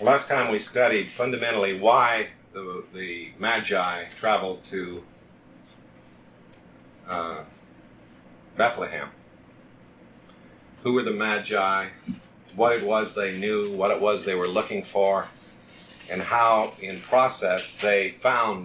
Last time we studied fundamentally why the Magi traveled to Bethlehem. Who were the Magi, what it was they knew, what it was they were looking for, and how, in process, they found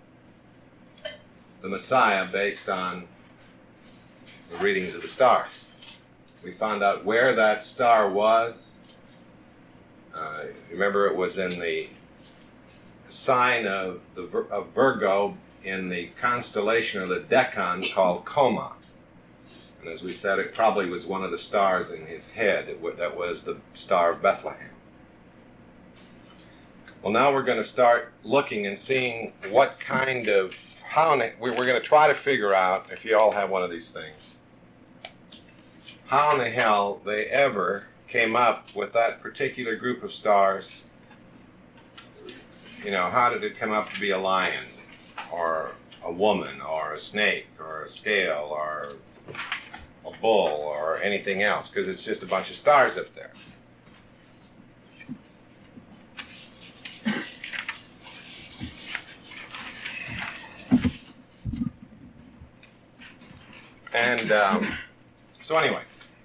the Messiah based on the readings of the stars. We found out where that star was. Remember, it was in the sign of Virgo in the constellation of the Deccan called Coma. And as we said, it probably was one of the stars in his head. That was the Star of Bethlehem. Well, now we're going to start looking and seeing what kind of, we're going to try to figure out, if you all have one of these things, how in the hell they ever came up with that particular group of stars. You know, how did it come up to be a lion, or a woman, or a snake, or a scale, or a bull, or anything else? Because it's just a bunch of stars up there. And so anyway,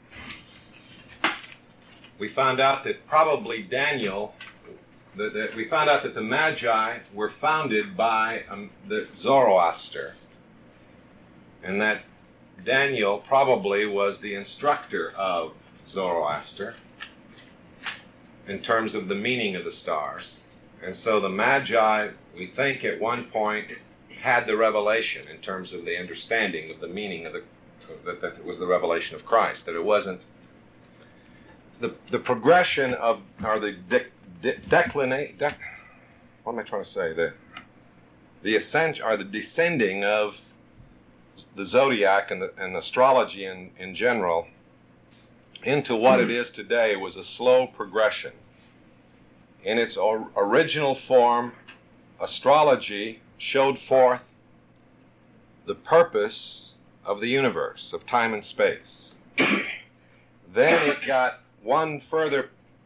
we found out that probably Daniel, we found out that the Magi were founded by the Zoroaster, and that Daniel probably was the instructor of Zoroaster in terms of the meaning of the stars. And so the Magi, we think at one point, had the revelation in terms of the understanding of the meaning of that it was the revelation of Christ, that it wasn't the progression of, or the what am I trying to say? The ascent, or the descending of the zodiac and astrology in general into what it is today was a slow progression. In its original form, astrology showed forth the purpose of the universe, of time and space. Then it got one further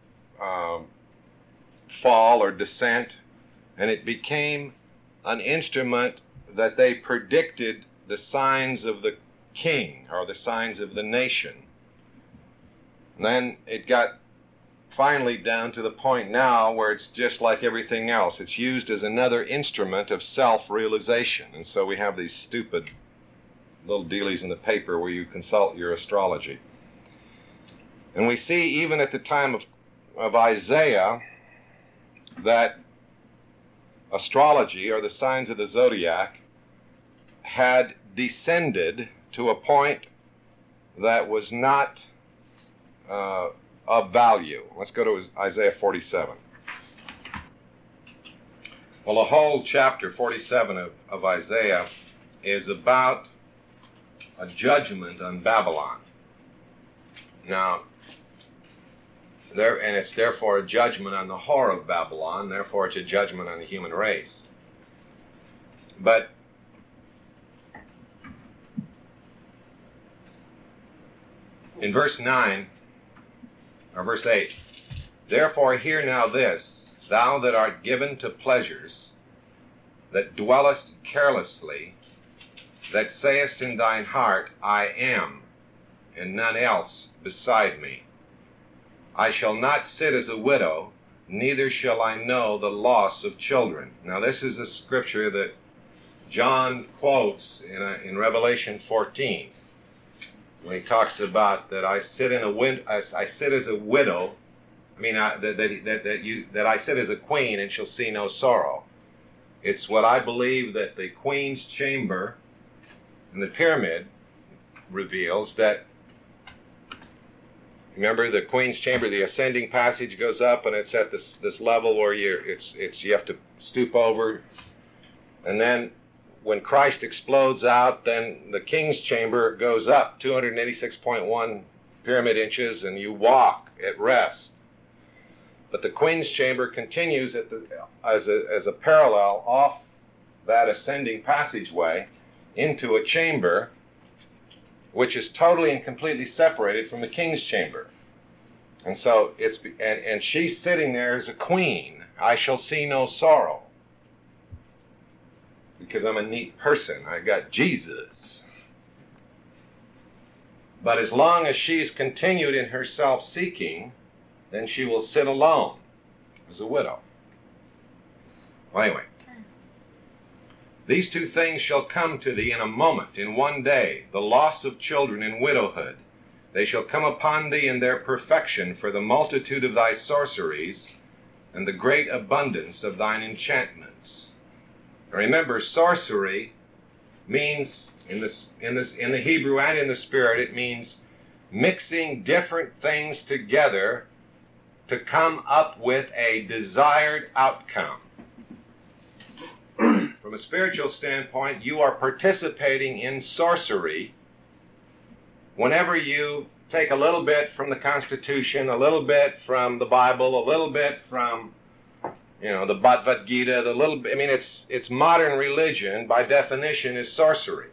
fall or descent, and it became an instrument that they predicted the signs of the king, or the signs of the nation. And then it got finally down to the point now where it's just like everything else. It's used as another instrument of self-realization. And so we have these stupid little dealies in the paper where you consult your astrology. And we see even at the time of Isaiah that astrology, or the signs of the zodiac, had descended to a point that was not of value. Let's go to Isaiah 47. Well, the whole chapter 47 of Isaiah is about a judgment on Babylon. Now, and it's therefore a judgment on the whore of Babylon, therefore it's a judgment on the human race. But in verse 9, or verse 8, therefore hear now this, thou that art given to pleasures, that dwellest carelessly, that sayest in thine heart, I am, and none else beside me. I shall not sit as a widow, neither shall I know the loss of children. Now this is a scripture that John quotes in Revelation 14, when he talks about that I sit as a widow. I mean that I sit as a queen and shall see no sorrow. It's what I believe that the Queen's Chamber in the pyramid reveals. That, remember, the Queen's Chamber, the ascending passage goes up, and it's at this level where you have to stoop over, and then when Christ explodes out, then the King's Chamber goes up 286.1 pyramid inches, and you walk at rest. But the Queen's Chamber continues as a parallel off that ascending passageway into a chamber which is totally and completely separated from the King's Chamber. And so and she's sitting there as a queen. I shall see no sorrow. Because I'm a neat person. I got Jesus. But as long as she's continued in her self-seeking, then she will sit alone as a widow. Well, anyway. These two things shall come to thee in a moment, in one day, the loss of children and widowhood. They shall come upon thee in their perfection for the multitude of thy sorceries and the great abundance of thine enchantments. Now remember, sorcery means, in the Hebrew and in the Spirit, it means mixing different things together to come up with a desired outcome. From a spiritual standpoint, you are participating in sorcery whenever you take a little bit from the Constitution, a little bit from the Bible, a little bit from, the Bhagavad Gita, it's modern religion, by definition, is sorcery.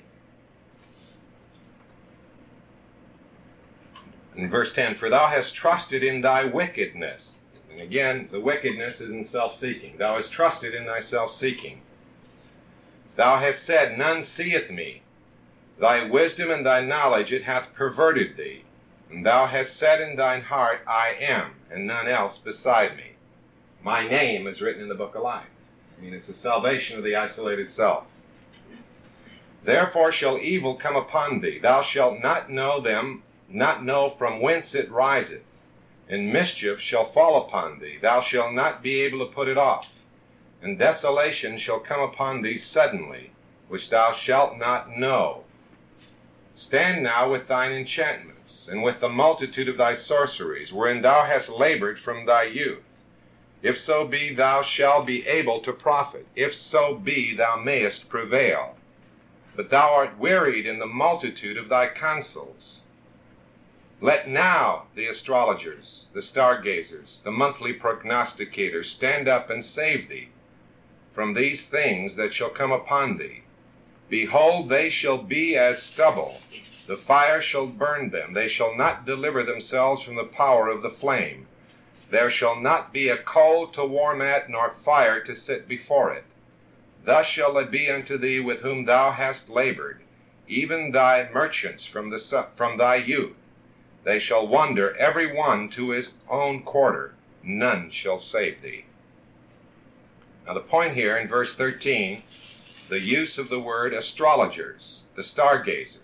In verse 10, for thou hast trusted in thy wickedness. And again, the wickedness is in self-seeking. Thou hast trusted in thy self-seeking. Thou hast said, none seeth me. Thy wisdom and thy knowledge it hath perverted thee. And thou hast said in thine heart, I am, and none else beside me. My name is written in the book of life. It's the salvation of the isolated self. Therefore shall evil come upon thee. Thou shalt not know from whence it riseth. And mischief shall fall upon thee. Thou shalt not be able to put it off. And desolation shall come upon thee suddenly, which thou shalt not know. Stand now with thine enchantments, and with the multitude of thy sorceries, wherein thou hast labored from thy youth. If so be thou shalt be able to profit, if so be thou mayest prevail. But thou art wearied in the multitude of thy counsels. Let now the astrologers, the stargazers, the monthly prognosticators stand up and save thee from these things that shall come upon thee. Behold, they shall be as stubble. The fire shall burn them. They shall not deliver themselves from the power of the flame. There shall not be a coal to warm at, nor fire to sit before it. Thus shall it be unto thee with whom thou hast labored, even thy merchants from thy youth. They shall wander every one to his own quarter. None shall save thee. Now the point here in verse 13, the use of the word astrologers, the stargazers,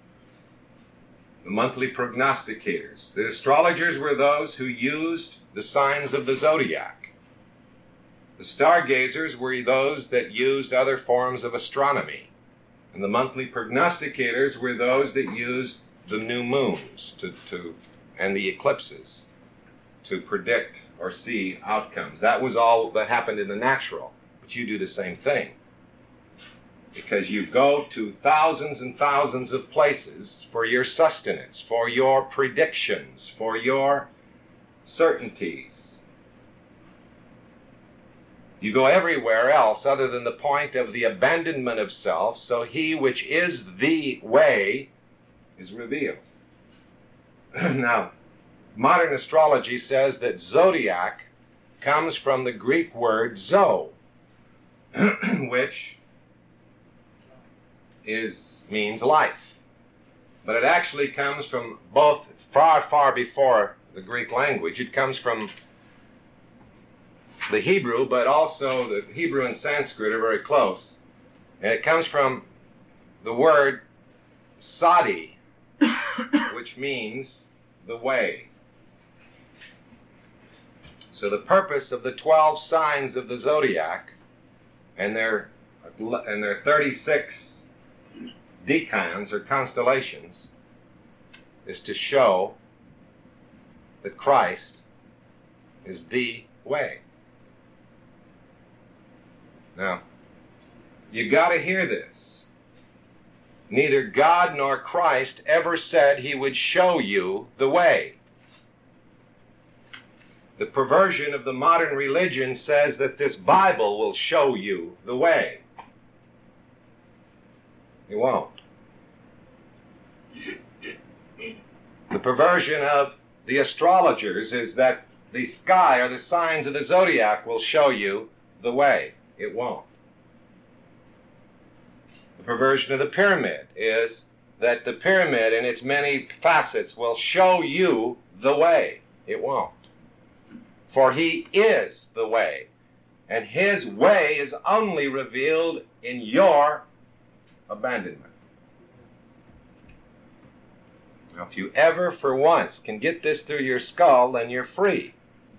the monthly prognosticators. The astrologers were those who used the signs of the zodiac. The stargazers were those that used other forms of astronomy. And the monthly prognosticators were those that used the new moons and the eclipses to predict or see outcomes. That was all that happened in the natural. But you do the same thing. Because you go to thousands and thousands of places for your sustenance, for your predictions, for your certainties. You go everywhere else other than the point of the abandonment of self, so he which is the way is revealed. Now, modern astrology says that zodiac comes from the Greek word zo, which means life. But it actually comes from both far, far before the Greek language. It comes from the Hebrew, but also the Hebrew and Sanskrit are very close. And it comes from the word sati, which means the way. So the purpose of the 12 signs of the zodiac and their 36 decans or constellations is to show that Christ is the way. Now, you got to hear this. Neither God nor Christ ever said he would show you the way. The perversion of the modern religion says that this Bible will show you the way. It won't. The perversion of the astrologers is that the sky or the signs of the zodiac will show you the way. It won't. The perversion of the pyramid is that the pyramid in its many facets will show you the way. It won't. For he is the way, and his way is only revealed in your abandonment. Now, if you ever for once can get this through your skull, then you're free.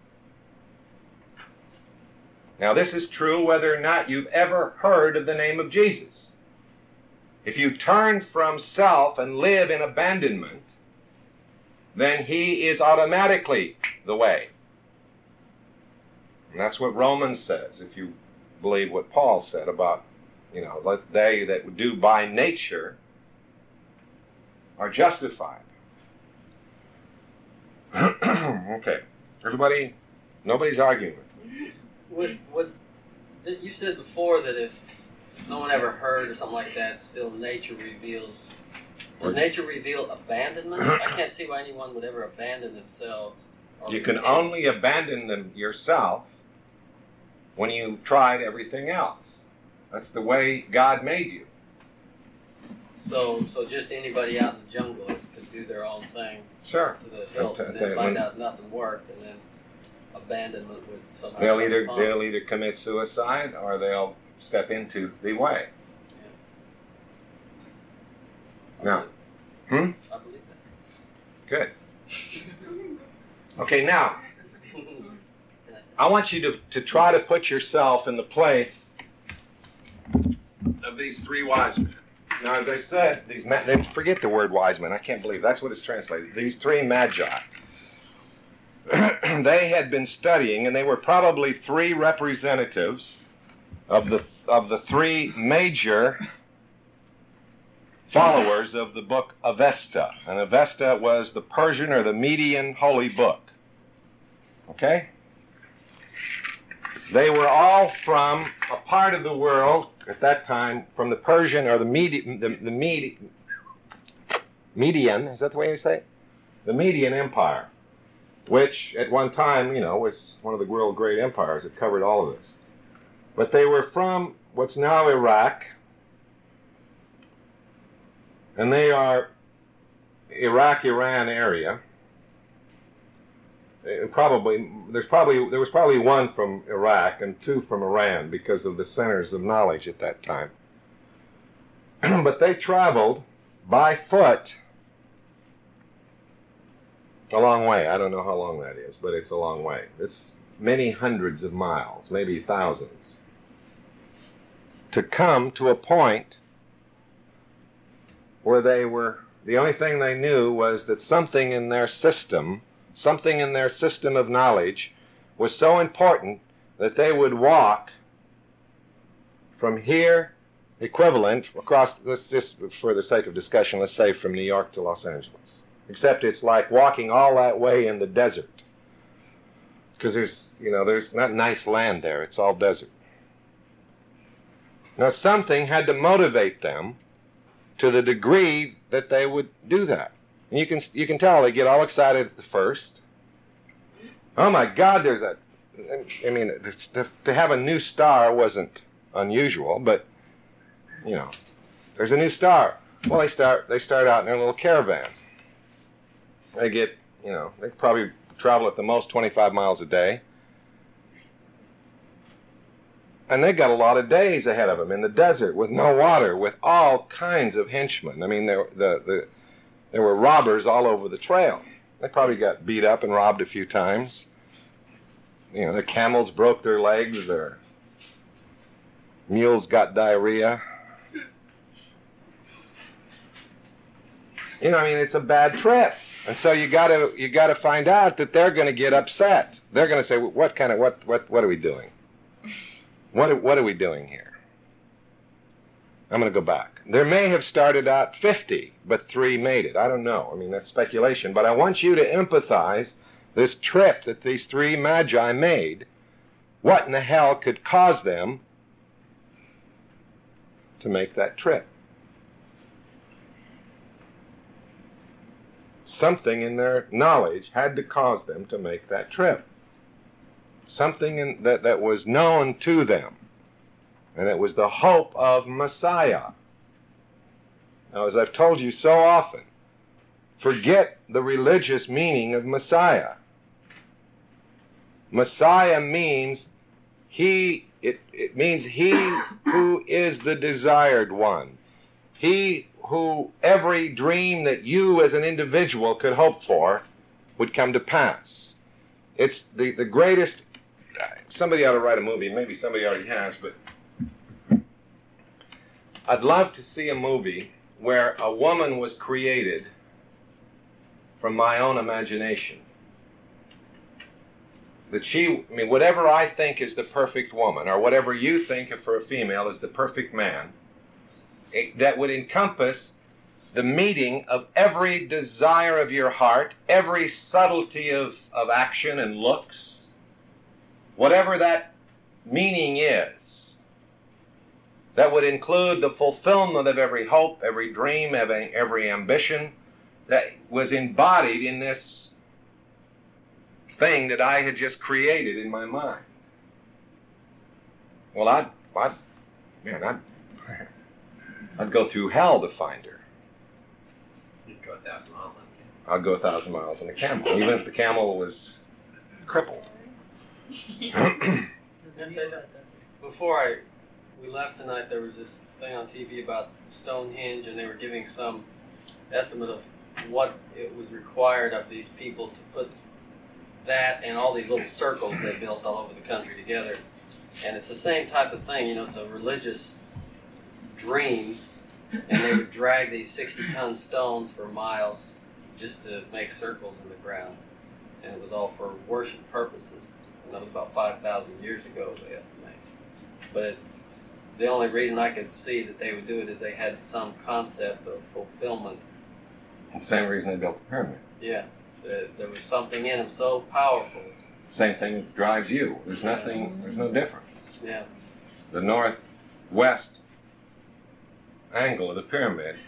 Now, this is true whether or not you've ever heard of the name of Jesus. If you turn from self and live in abandonment, then he is automatically the way. And that's what Romans says, if you believe what Paul said about, let they that do by nature are justified. Okay. Everybody, nobody's arguing with me. You said before that if no one ever heard or something like that, still nature reveals. Does nature reveal abandonment? I can't see why anyone would ever abandon themselves. You can only abandon them yourself when you've tried everything else. That's the way God made you. So just anybody out in the jungle could do their own thing. Sure. To the hilt, and then find out nothing worked, and then abandonment would somehow. They'll either commit suicide or they'll step into the way. Yeah. Now, I believe that. Good. Okay, now, I want you to try to put yourself in the place of these three wise men. Now, as I said, these men, forget the word wise men. I can't believe that's what it's translated. These three magi. They had been studying, and they were probably three representatives of the three major followers of the book Avesta. And Avesta was the Persian or the Median holy book. Okay? They were all from a part of the world at that time, from the Persian or the Median, is that the way you say it? The Median Empire, which at one time, was one of the world great empires that covered all of this. But they were from what's now Iraq, and they are Iraq-Iran area. There was probably one from Iraq and two from Iran because of the centers of knowledge at that time. But they traveled by foot a long way. I don't know how long that is, but it's a long way. It's many hundreds of miles, maybe thousands, to come to a point where the only thing they knew was that something in their system of knowledge was so important that they would walk from here, equivalent, across, let's just, for the sake of discussion, let's say from New York to Los Angeles. Except it's like walking all that way in the desert. Because there's not nice land there, it's all desert. Now something had to motivate them to the degree that they would do that. And you can tell they get all excited at first. Oh my God, to have a new star wasn't unusual, but there's a new star. Well, they start out in their little caravan. They get, they probably travel at the most 25 miles a day. And they got a lot of days ahead of them in the desert with no water, with all kinds of henchmen. I mean, there were robbers all over the trail. They probably got beat up and robbed a few times. The camels broke their legs, their mules got diarrhea. It's a bad trip. And so you gotta find out that they're going to get upset. They're going to say, what are we doing? What are we doing here? I'm going to go back. There may have started out 50, but 3 made it. I don't know. That's speculation. But I want you to empathize this trip that these 3 magi made. What in the hell could cause them to make that trip? something in their knowledge had to cause them to make that trip. Something that was known to them. And it was the hope of Messiah. Now, as I've told you so often, forget the religious meaning of Messiah. Messiah means it means he who is the desired one. He who every dream that you as an individual could hope for would come to pass. It's the greatest. Somebody ought to write a movie. Maybe somebody already has, but I'd love to see a movie where a woman was created from my own imagination. That whatever I think is the perfect woman, or whatever you think for a female is the perfect man, that would encompass the meeting of every desire of your heart, every subtlety of action and looks, whatever that meaning is, that would include the fulfillment of every hope, every dream, every ambition that was embodied in this thing that I had just created in my mind. Well, I'd go through hell to find her. You'd go 1,000 miles on a camel. I'd go 1,000 miles on a camel, even if the camel was crippled. Before we left tonight, there was this thing on TV about Stonehenge, and they were giving some estimate of what it was required of these people to put that and all these little circles they built all over the country together. And it's the same type of thing, it's a religious dream, and they would drag these 60-ton stones for miles just to make circles in the ground. And it was all for worship purposes. And that was about 5,000 years ago, they estimate. But the only reason I could see that they would do it is they had some concept of fulfillment. The same reason they built the pyramid. Yeah. There was something in them so powerful. Same thing that drives you. There's no difference. Yeah. The northwest angle of the pyramid,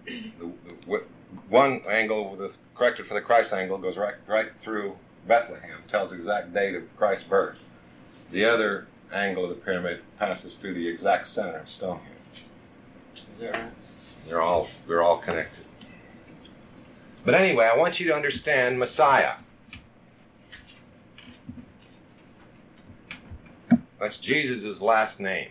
one angle corrected for the Christ angle goes right through Bethlehem, tells the exact date of Christ's birth. The other angle of the pyramid passes through the exact center of Stonehenge. Is that right? They're all connected. But anyway, I want you to understand Messiah. That's Jesus' last name.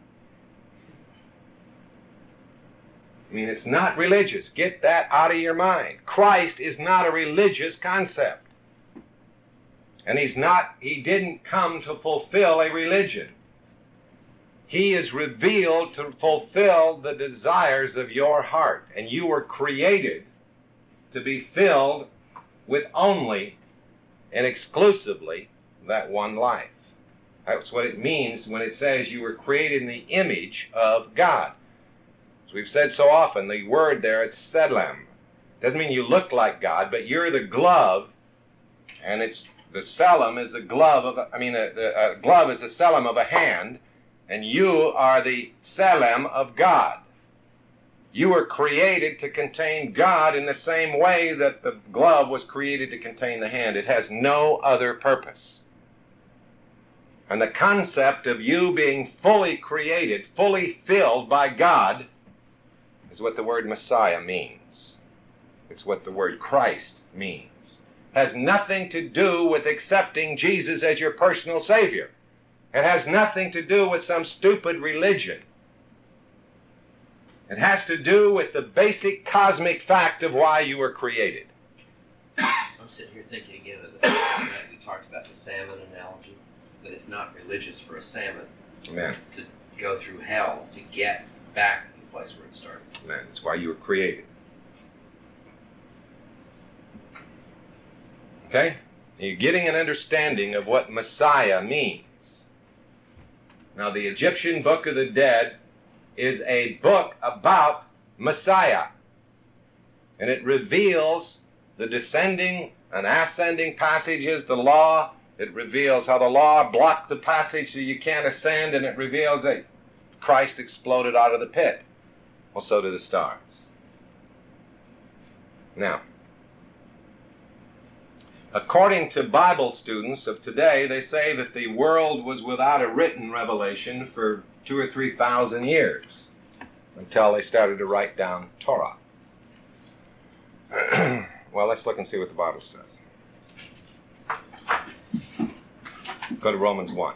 It's not religious. Get that out of your mind. Christ is not a religious concept. And he didn't come to fulfill a religion. He is revealed to fulfill the desires of your heart. And you were created to be filled with only and exclusively that one life. That's what it means when it says you were created in the image of God. As we've said so often, the word there, it's Tselem. Doesn't mean you look like God, but you're the glove, and the Tselem is the glove of, the glove is the Tselem of a hand, and you are the Tselem of God. You were created to contain God in the same way that the glove was created to contain the hand. It has no other purpose. And the concept of you being fully created, fully filled by God, is what the word Messiah means. It's what the word Christ means. It has nothing to do with accepting Jesus as your personal Savior. It has nothing to do with some stupid religion. It has to do with the basic cosmic fact of why you were created. I'm sitting here thinking again of the night we talked about the salmon analogy, that it's not religious for a salmon Amen. to go through hell to get back to the place where it started. Amen. That's why you were created. Okay? You're getting an understanding of what Messiah means. Now, the Egyptian Book of the Dead is a book about Messiah. And it reveals the descending and ascending passages, the law. It reveals how the law blocked the passage so you can't ascend, and it reveals that Christ exploded out of the pit. Well, so do the stars. Now, According to Bible students of today, they say that the world was without a written revelation for 2,000 or 3,000 years until they started to write down Torah. Well, let's look and see what the Bible says. Go to Romans 1.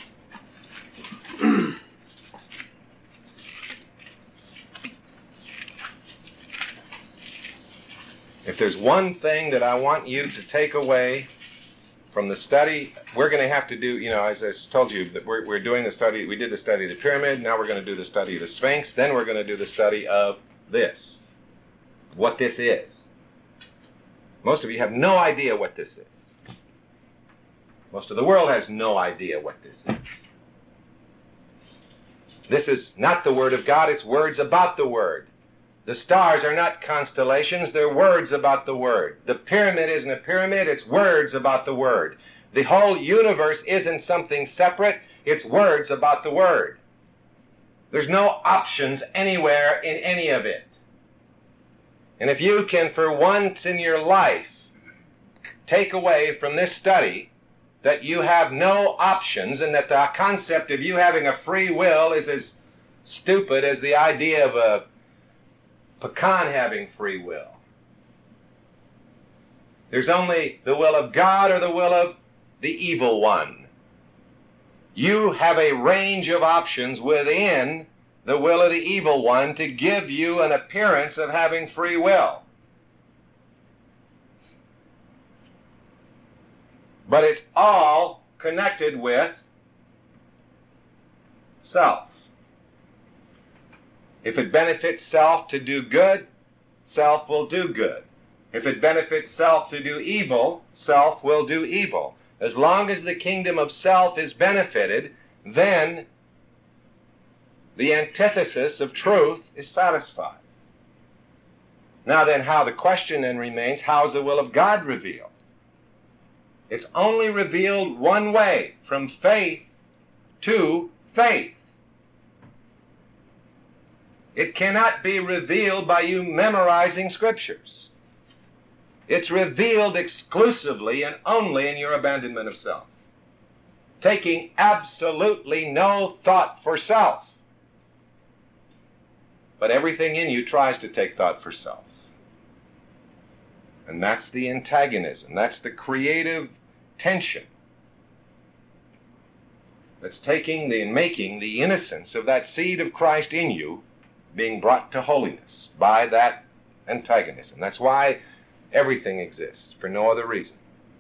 If there's one thing that I want you to take away from the study, we're going to have to do, as I told you, that we're doing the study. We did the study of the pyramid. Now we're going to do the study of the Sphinx. Then we're going to do the study of this, what this is. Most of you have no idea what this is. Most of the world has no idea what this is. This is not the Word of God. It's words about the Word. The stars are not constellations, they're words about the Word. The pyramid isn't a pyramid, it's words about the Word. The whole universe isn't something separate, it's words about the Word. There's no options anywhere in any of it. And if you can, for once in your life, take away from this study that you have no options and that the concept of you having a free will is as stupid as the idea of a pecan having free will. There's only the will of God or the will of the evil one. You have a range of options within the will of the evil one to give you an appearance of having free will. But it's all connected with self. If it benefits self to do good, self will do good. If it benefits self to do evil, self will do evil. As long as the kingdom of self is benefited, then the antithesis of truth is satisfied. Now then, the question then remains, how is the will of God revealed? It's only revealed one way, from faith to faith. It cannot be revealed by you memorizing scriptures. It's revealed exclusively and only in your abandonment of self, taking absolutely no thought for self. But everything in you tries to take thought for self. And that's the antagonism. That's the creative tension that's taking and making the innocence of that seed of Christ in you being brought to holiness by that antagonism. That's why everything exists, for no other reason.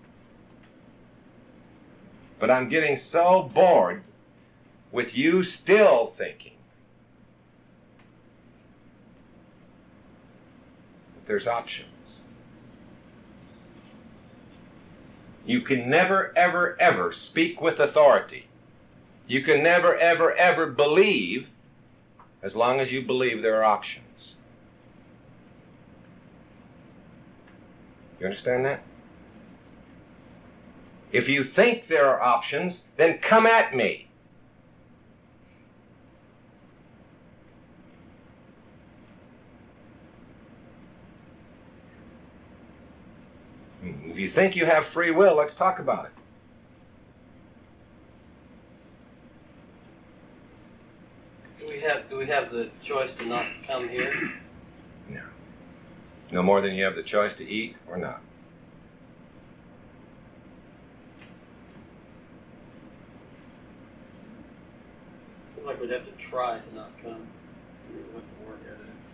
But I'm getting so bored with you still thinking that there's options. You can never, ever, ever speak with authority. You can never, ever, ever believe as long as you believe there are options. You understand that? If you think there are options, then come at me. If you think you have free will, let's talk about it. Do we have the choice to not come here? No. No more than you have the choice to eat or not. Seems like we'd have to try to not come. We would have to work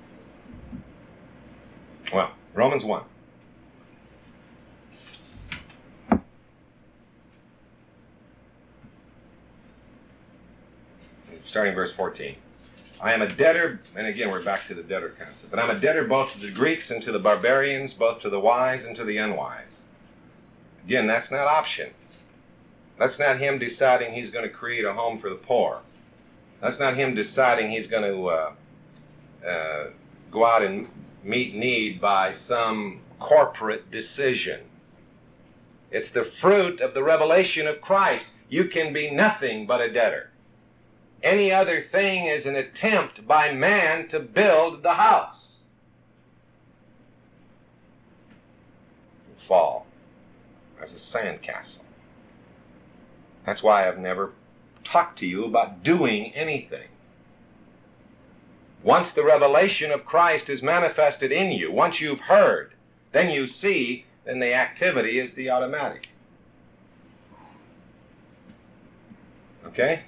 at it. Well, Romans 1. Starting verse 14. I am a debtor, and again we're back to the debtor concept, but I'm a debtor both to the Greeks and to the barbarians, both to the wise and to the unwise. Again, that's not option. That's not him deciding he's going to create a home for the poor. That's not him deciding he's going to go out and meet need by some corporate decision. It's the fruit of the revelation of Christ. You can be nothing but a debtor. Any other thing is an attempt by man to build the house. Fall. as a sandcastle. That's why I've never talked to you about doing anything. Once the revelation of Christ is manifested in you, once you've heard, then you see, then the activity is the automatic. Okay?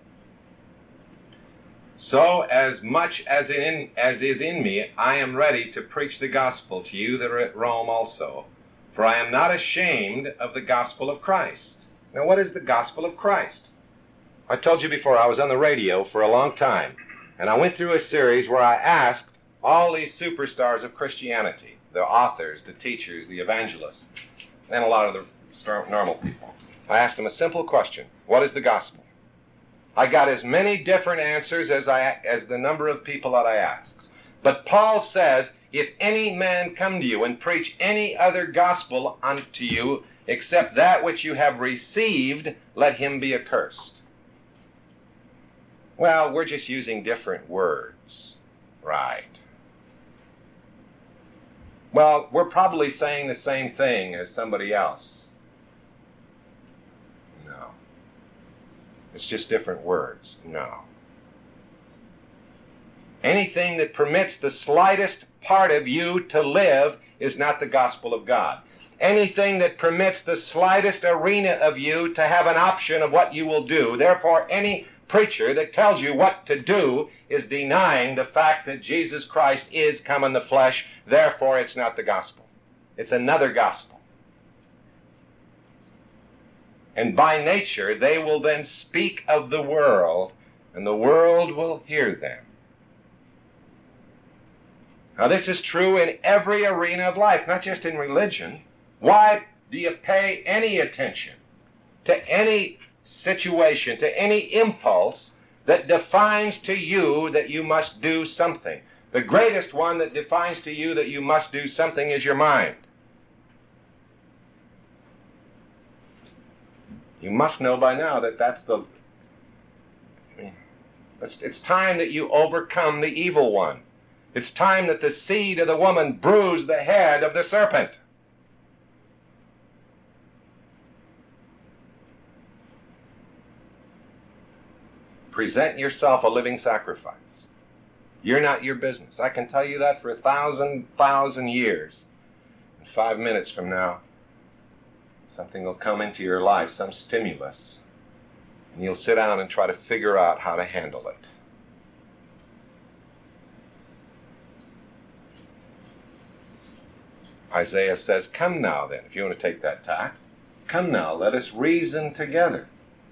So, as much as is in me, I am ready to preach the gospel to you that are at Rome also, for I am not ashamed of the gospel of Christ. Now, what is the gospel of Christ? I told you before, I was on the radio for a long time, and I went through a series where I asked all these superstars of Christianity, the authors, the teachers, the evangelists, and a lot of the normal people. I asked them a simple question: what is the gospel? I got as many different answers as the number of people that I asked. But Paul says, if any man come to you and preach any other gospel unto you except that which you have received, let him be accursed. Well, we're just using different words. Right. Well, we're probably saying the same thing as somebody else. No. It's just different words. No. Anything that permits the slightest part of you to live is not the gospel of God. Anything that permits the slightest arena of you to have an option of what you will do, therefore any preacher that tells you what to do is denying the fact that Jesus Christ is come in the flesh, therefore it's not the gospel. It's another gospel. And by nature, they will then speak of the world, and the world will hear them. Now, this is true in every arena of life, not just in religion. Why do you pay any attention to any situation, to any impulse that defines to you that you must do something? The greatest one that defines to you that you must do something is your mind. You must know by now that it's time that you overcome the evil one. It's time that the seed of the woman bruise the head of the serpent. Present yourself a living sacrifice. You're not your business. I can tell you that for 1,000 years. In 5 minutes from now, something will come into your life, some stimulus, and you'll sit down and try to figure out how to handle it. Isaiah says, come now then, if you want to take that tack, come now, let us reason together.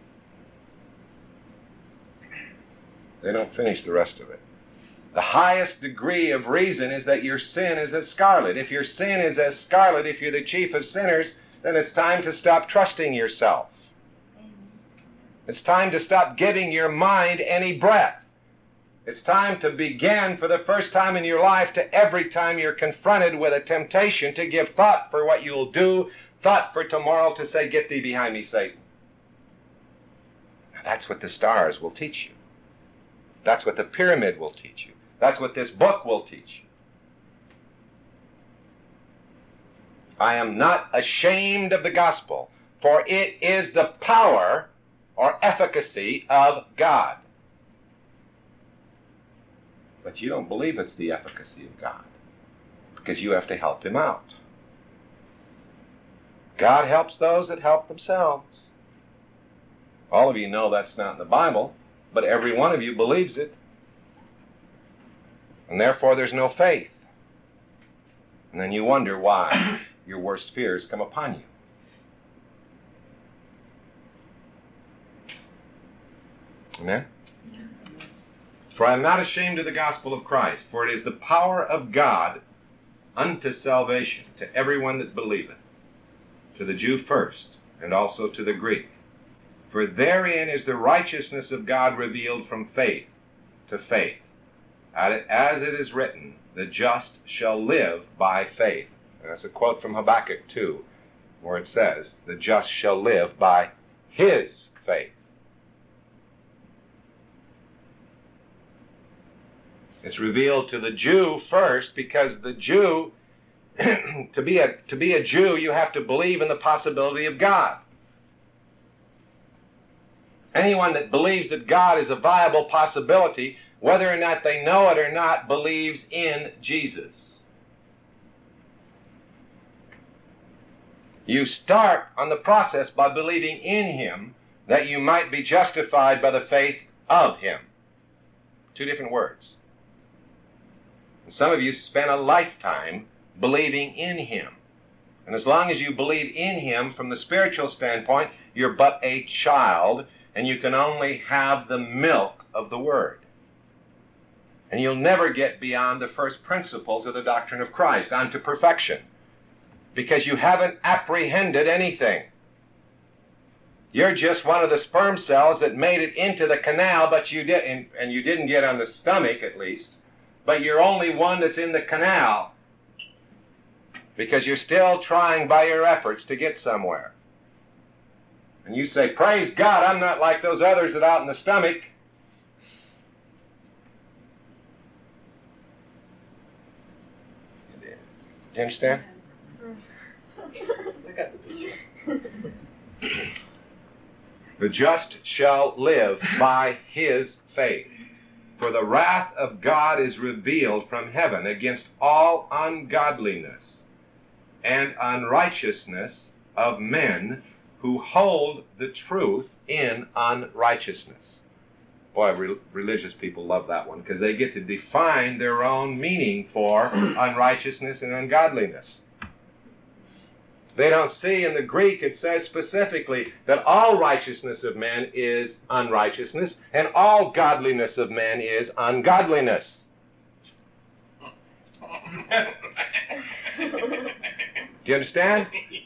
They don't finish the rest of it. The highest degree of reason is that your sin is as scarlet. If your sin is as scarlet, if you're the chief of sinners, then it's time to stop trusting yourself. It's time to stop giving your mind any breath. It's time to begin for the first time in your life to every time you're confronted with a temptation to give thought for what you'll do, thought for tomorrow to say, get thee behind me, Satan. Now, that's what the stars will teach you. That's what the pyramid will teach you. That's what this book will teach you. I am not ashamed of the gospel, for it is the power or efficacy of God. But you don't believe it's the efficacy of God, because you have to help him out. God helps those that help themselves. All of you know that's not in the Bible, but every one of you believes it. And therefore there's no faith. And then you wonder why your worst fears come upon you. Amen? For I am not ashamed of the gospel of Christ, for it is the power of God unto salvation to everyone that believeth, to the Jew first, and also to the Greek. For therein is the righteousness of God revealed from faith to faith. As it is written, the just shall live by faith. And that's a quote from Habakkuk 2, where it says, the just shall live by his faith. It's revealed to the Jew first, because the Jew to be a Jew, you have to believe in the possibility of God. Anyone that believes that God is a viable possibility, whether or not they know it or not, believes in Jesus. You start on the process by believing in him, that you might be justified by the faith of him. Two different words. And some of you spend a lifetime believing in him. And as long as you believe in him from the spiritual standpoint, you're but a child, and you can only have the milk of the Word. And you'll never get beyond the first principles of the doctrine of Christ, onto perfection, because you haven't apprehended anything. You're just one of the sperm cells that made it into the canal, but you didn't get on the stomach at least, but you're only one that's in the canal, because you're still trying by your efforts to get somewhere. And you say, praise God, I'm not like those others that are out in the stomach. Do you understand? I got the picture. The just shall live by his faith. For the wrath of God is revealed from heaven against all ungodliness and unrighteousness of men who hold the truth in unrighteousness. Boy, religious people love that one, because they get to define their own meaning for unrighteousness and ungodliness. They don't see in the Greek it says specifically that all righteousness of men is unrighteousness and all godliness of men is ungodliness. Do you understand?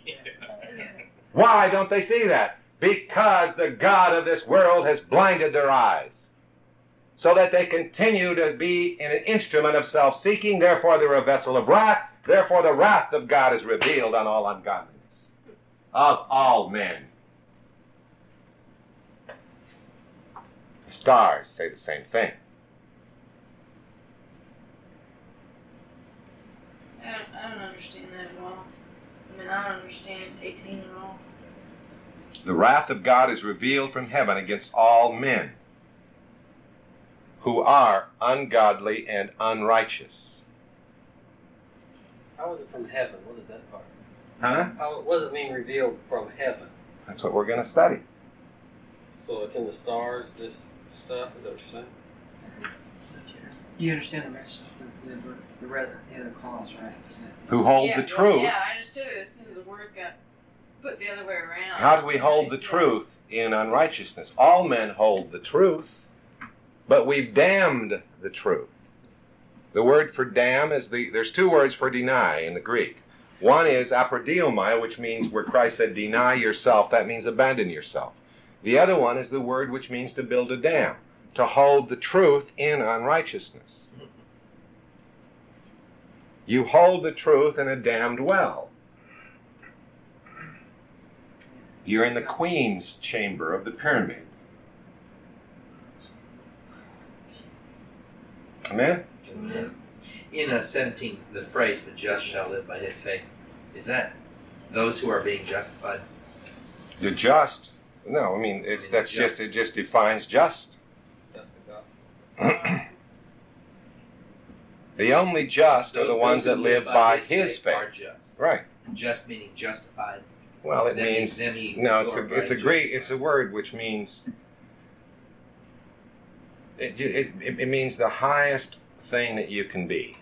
Why don't they see that? Because the God of this world has blinded their eyes, so that they continue to be an instrument of self-seeking. Therefore they're a vessel of wrath. Therefore the wrath of God is revealed on all ungodliness of all men. The stars say the same thing. I don't understand that at all. I mean, I don't understand 18 at all. The wrath of God is revealed from heaven against all men who are ungodly and unrighteous. How is it from heaven? What is that part? Huh? What does it mean revealed from heaven? That's what we're going to study. So it's in the stars, this stuff? Is that what you're saying? Do you understand the rest of the other clause, right? Who hold the truth. Yeah, I understood it as soon as the word got put the other way around. How do we hold the truth in unrighteousness? All men hold the truth, but we've damned the truth. The word for damn is there's two words for deny in the Greek. One is aprodeomai, which means where Christ said deny yourself, that means abandon yourself. The other one is the word which means to build a dam, to hold the truth in unrighteousness. You hold the truth in a damned well. You're in the queen's chamber of the pyramid. Amen? In 17, the phrase, the just shall live by his faith, is that those who are being justified? The just? No, I mean, it just defines just. That's the gospel. The only just are the ones that live by his faith. Are just. Right. Just meaning justified. Well, it means it's a word which means it means the highest thing that you can be.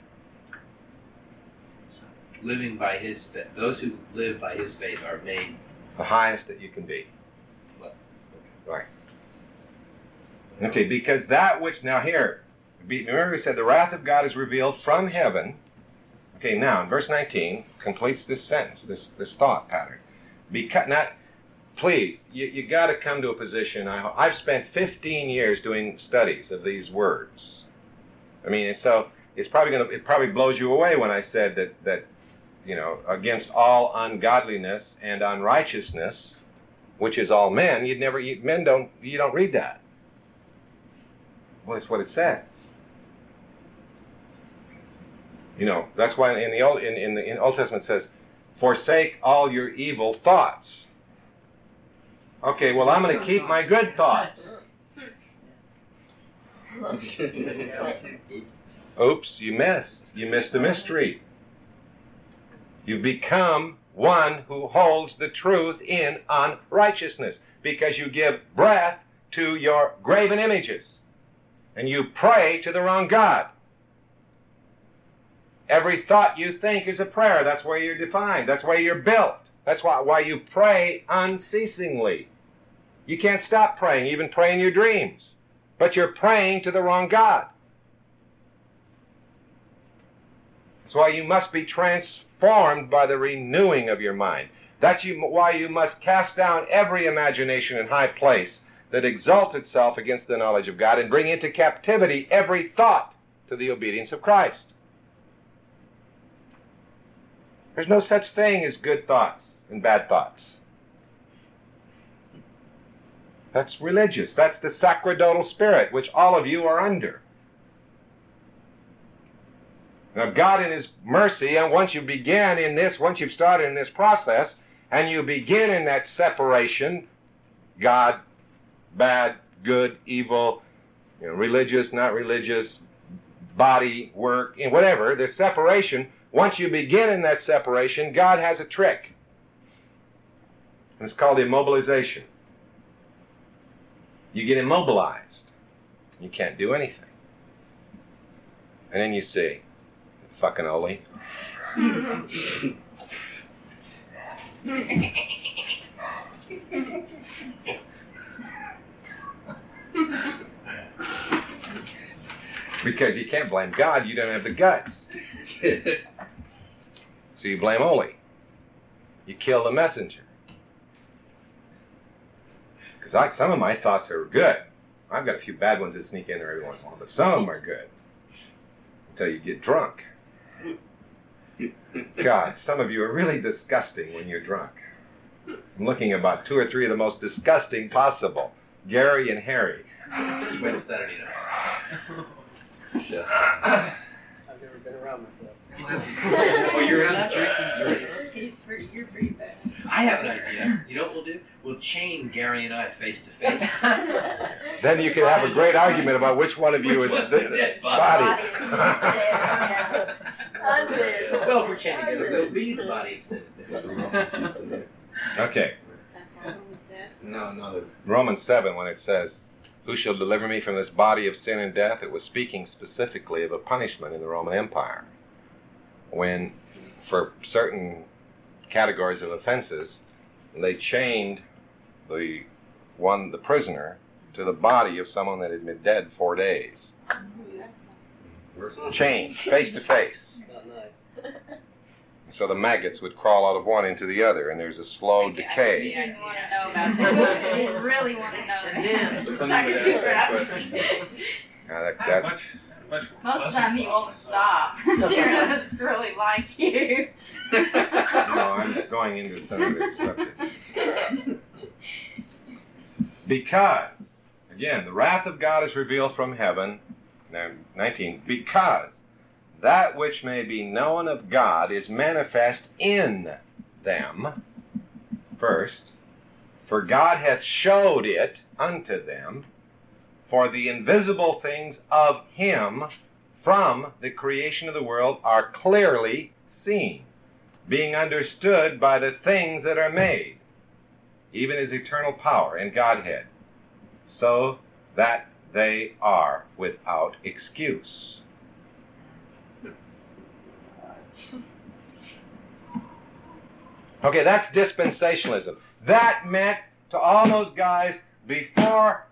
Living by his faith. Those who live by his faith are made the highest that you can be. Well, Right. Okay, because that which now here, remember we said the wrath of God is revealed from heaven. Okay, now in verse 19 completes this sentence, this thought pattern. Please, you got to come to a position. I've spent 15 years doing studies of these words. I mean, so it probably blows you away when I said that against all ungodliness and unrighteousness, which is all men. You don't read that. Well, that's what it says. You know, that's why in the Old Testament it says, forsake all your evil thoughts. Okay, well, I'm going to keep my good thoughts. Oops, you missed. You missed the mystery. You've become one who holds the truth in unrighteousness because you give breath to your graven images and you pray to the wrong God. Every thought you think is a prayer. That's where you're defined. That's where you're built. That's why you pray unceasingly. You can't stop praying, even pray in your dreams. But you're praying to the wrong God. That's why you must be transformed by the renewing of your mind. That's why you must cast down every imagination in high place that exalts itself against the knowledge of God and bring into captivity every thought to the obedience of Christ. There's no such thing as good thoughts and bad thoughts. That's religious. That's the sacerdotal spirit, which all of you are under. Now, God in His mercy, and once you've started in this process, and you begin in that separation, God, bad, good, evil, religious, not religious, body, work, and whatever, the separation, once you begin in that separation, God has a trick. And it's called immobilization. You get immobilized. You can't do anything. And then you see, fucking Oli. Because you can't blame God, you don't have the guts. So you blame Oli. You kill the messenger. Because some of my thoughts are good. I've got a few bad ones that sneak in there every once in a while, but some of them are good. Until you get drunk. God, some of you are really disgusting when you're drunk. I'm looking at about 2 or 3 of the most disgusting possible. Gary and Harry. Just wait a Saturday night. So. I've never been around myself. Well, you're in the drinking journey. You're pretty bad. I have an idea. You know what we'll do? We'll chain Gary and I face to face. Then you can have a great argument about which one of you is the dead body. Well, if we're chained together, we'll be the body of sin. Okay. No. Romans 7, when it says, who shall deliver me from this body of sin and death? It was speaking specifically of a punishment in the Roman Empire. When, for certain categories of offenses, they chained the prisoner to the body of someone that had been dead 4 days. Chained, face to face. Not nice. So the maggots would crawl out of one into the other, and there's a slow decay. You didn't want to know about that. I didn't really want to know that. So then you would ask that question. Now that's Most of the time he won't stop. He doesn't really like you. no, I'm going into some of the subject. Because, again, the wrath of God is revealed from heaven. Now, 19. Because that which may be known of God is manifest in them. First, for God hath showed it unto them. For the invisible things of Him from the creation of the world are clearly seen, being understood by the things that are made, even His eternal power and Godhead, so that they are without excuse. Okay, that's dispensationalism. That meant to all those guys before,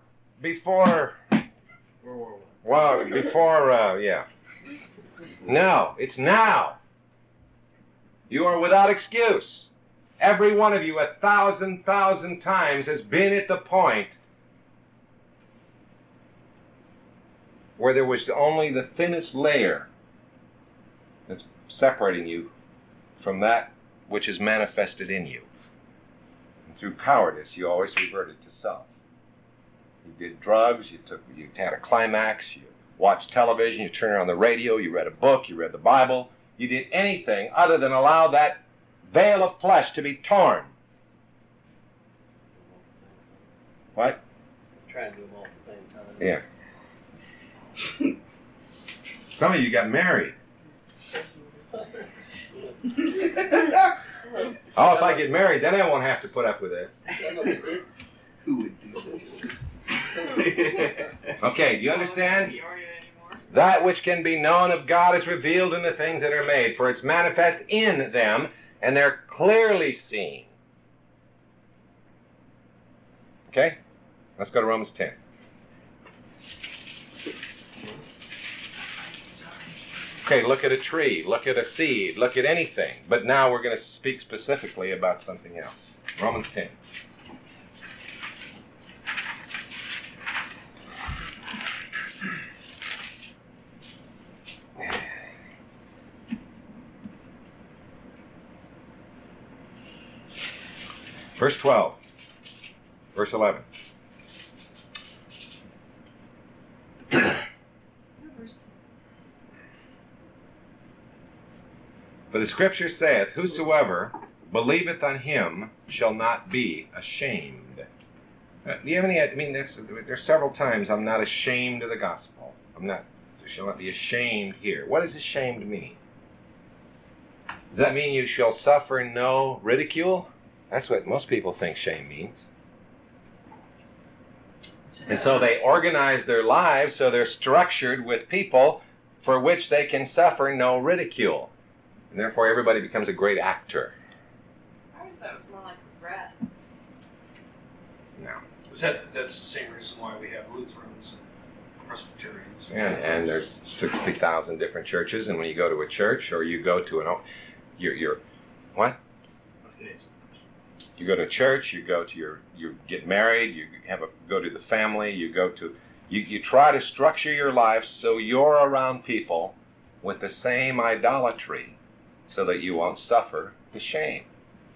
yeah. No, it's now. You are without excuse. Every one of you 1,000 times has been at the point where there was only the thinnest layer that's separating you from that which is manifested in you. And through cowardice, you always reverted to self. You did drugs, you had a climax, you watched television, you turned on the radio, you read a book, you read the Bible, you did anything other than allow that veil of flesh to be torn. What? Try and do them all at the same time. Yeah. Some of you got married. Oh, if I get married, then I won't have to put up with this. Who would do that? Okay, do you understand? That which can be known of God is revealed in the things that are made, for it's manifest in them, and they're clearly seen. Okay? Let's go to Romans 10. Okay, look at a tree, look at a seed, look at anything. But now we're going to speak specifically about something else. Romans 10. Verse 12. Verse 11. For the Scripture saith, whosoever believeth on him shall not be ashamed. Do you have any, there's several times I'm not ashamed of the gospel. Shall not be ashamed here. What does ashamed mean? Does that mean you shall suffer no ridicule? That's what most people think shame means. And so they organize their lives so they're structured with people for which they can suffer no ridicule. And therefore everybody becomes a great actor. I always thought it was more like regret. No. That's the same reason why we have Lutherans and Presbyterians. And there's 60,000 different churches, and when you go to a church or you go to what? You go to a church, you get married, you go to the family, you try to structure your life so you're around people with the same idolatry so that you won't suffer the shame.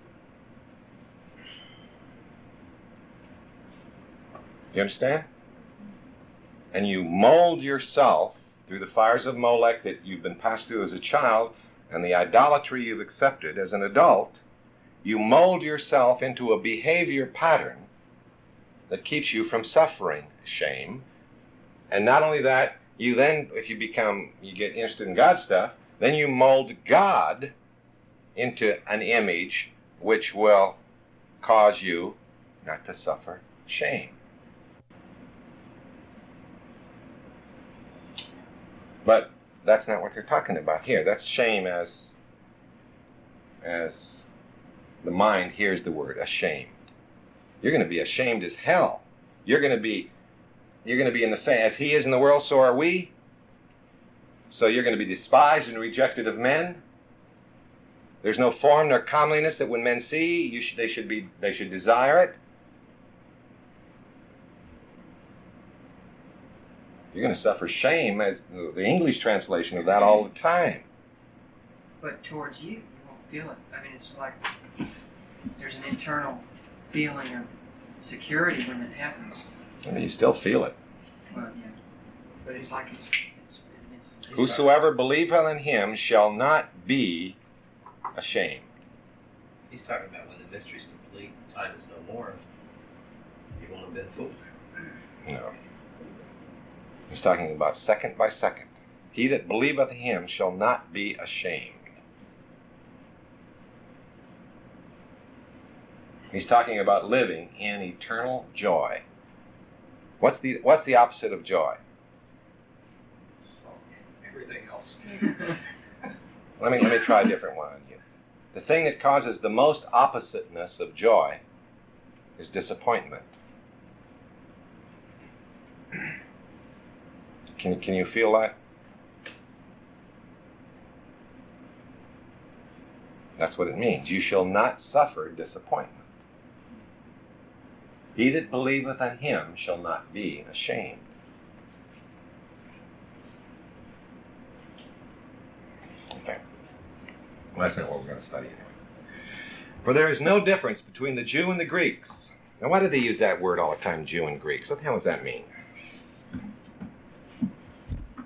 You understand? And you mold yourself through the fires of Molech that you've been passed through as a child and the idolatry you've accepted as an adult. You mold yourself into a behavior pattern that keeps you from suffering shame. And not only that, you then, if you get interested in God stuff, then you mold God into an image which will cause you not to suffer shame. But that's not what they're talking about here. That's shame as the mind hears the word ashamed. You're going to be ashamed as hell. You're going to be in the same, as he is in the world, so are we. So you're going to be despised and rejected of men. There's no form nor comeliness that when men see, they should desire it. You're going to suffer shame, as the English translation of that, all the time. But towards you won't feel it. I mean, it's like there's an internal feeling of security when it happens. Well, you still feel it. Well, yeah. But it's like it's whosoever believeth on him shall not be ashamed. He's talking about when the mystery's complete, time is no more. You won't have been fooled. No. He's talking about second by second. He that believeth him shall not be ashamed. He's talking about living in eternal joy. What's the opposite of joy? Everything else. Let me try a different one on you. The thing that causes the most oppositeness of joy is disappointment. Can you feel that? That's what it means. You shall not suffer disappointment. He that believeth on him shall not be ashamed. Okay. Well, that's not what we're going to study anyway. For there is no difference between the Jew and the Greeks. Now, why do they use that word all the time, Jew and Greeks? What the hell does that mean?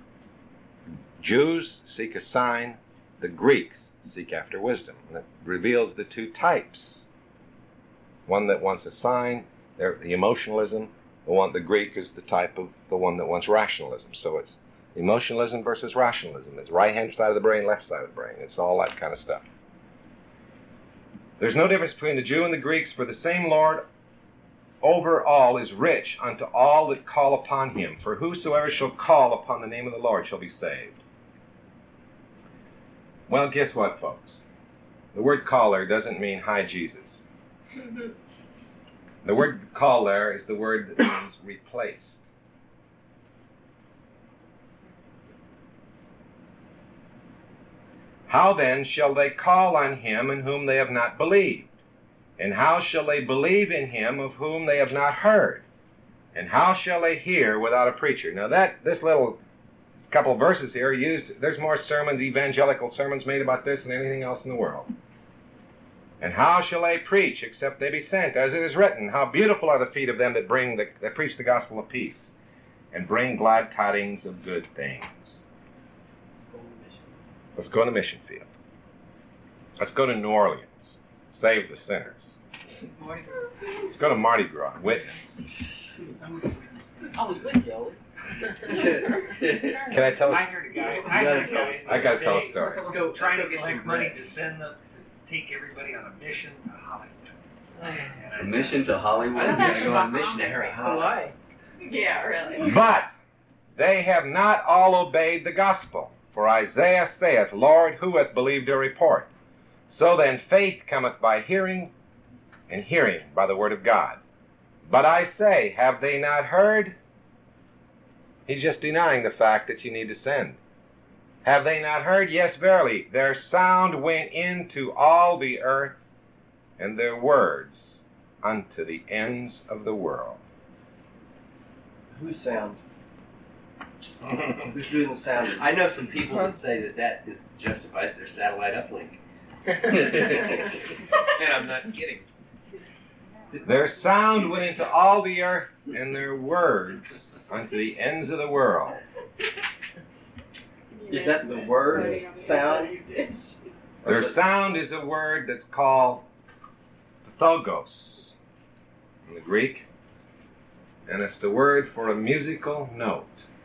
Jews seek a sign, the Greeks seek after wisdom. And it reveals the two types. One that wants a sign, the emotionalism. The Greek is the type of the one that wants rationalism. So it's emotionalism versus rationalism. It's right-hand side of the brain, left side of the brain. It's all that kind of stuff. There's no difference between the Jew and the Greeks, for the same Lord over all is rich unto all that call upon him. For whosoever shall call upon the name of the Lord shall be saved. Well, guess what, folks? The word call there doesn't mean hi, Jesus. The word call there is the word that means replaced. How then shall they call on him in whom they have not believed? And how shall they believe in him of whom they have not heard? And how shall they hear without a preacher? Now this little couple of verses here there's more sermons, evangelical sermons made about this than anything else in the world. And how shall they preach except they be sent? As it is written, how beautiful are the feet of them that preach the gospel of peace and bring glad tidings of good things. Let's go to mission field. Let's go to New Orleans. Save the sinners. Let's go to Mardi Gras. Witness. I was with Joey. Can I tell I us? heard a guy. I got to tell a story. Let's go trying to get some money to send them to take everybody on a mission to Hollywood. A mission to Hollywood? I'm You gotta not go on a sure mission to about Harry Hawaii. Hollis. Yeah, really. But they have not all obeyed the gospel. For Isaiah saith, Lord, who hath believed our report? So then faith cometh by hearing, and hearing by the word of God. But I say, have they not heard? He's just denying the fact that you need to send. Have they not heard? Yes, verily. Their sound went into all the earth, and their words unto the ends of the world. Whose sound? Who's doing the sound? I know some people that say that justifies their satellite uplink. And I'm not kidding. Their sound went into all the earth, and their words unto the ends of the world. Is that the word sound? Their sound is a word that's called pathogos in the Greek, and it's the word for a musical note.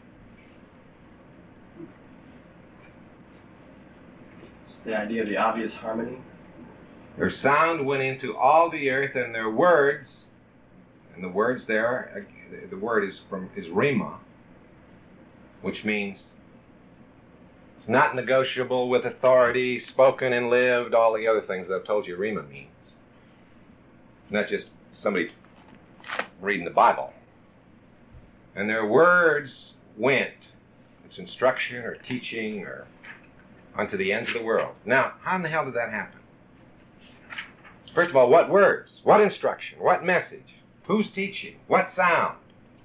It's the idea of the obvious harmony. Their sound went into all the earth, and their words, and the words there, the word is rhema, which means it's not negotiable with authority, spoken and lived, all the other things that I've told you rhema means. It's not just somebody reading the Bible. And their words went. It's instruction or teaching or unto the ends of the world. Now, how in the hell did that happen? First of all, what words? What instruction? What message? Who's teaching? What sound?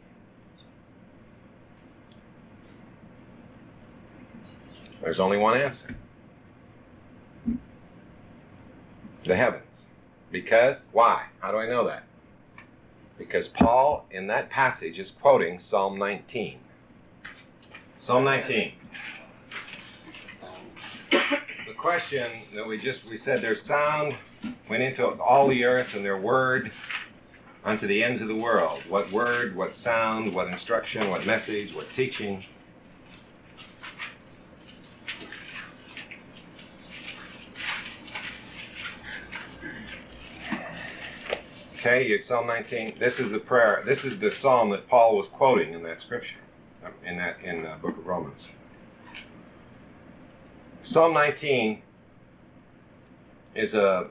There's only one answer. The heavens. Because, why? How do I know that? Because Paul, in that passage, is quoting Psalm 19. Psalm 19. The question that we said, their sound went into all the earth, and their word unto the ends of the world. What word, what sound, what instruction, what message, what teaching. Okay, it's Psalm 19. This is the prayer. This is the psalm that Paul was quoting in that scripture, in the book of Romans. Psalm 19 is a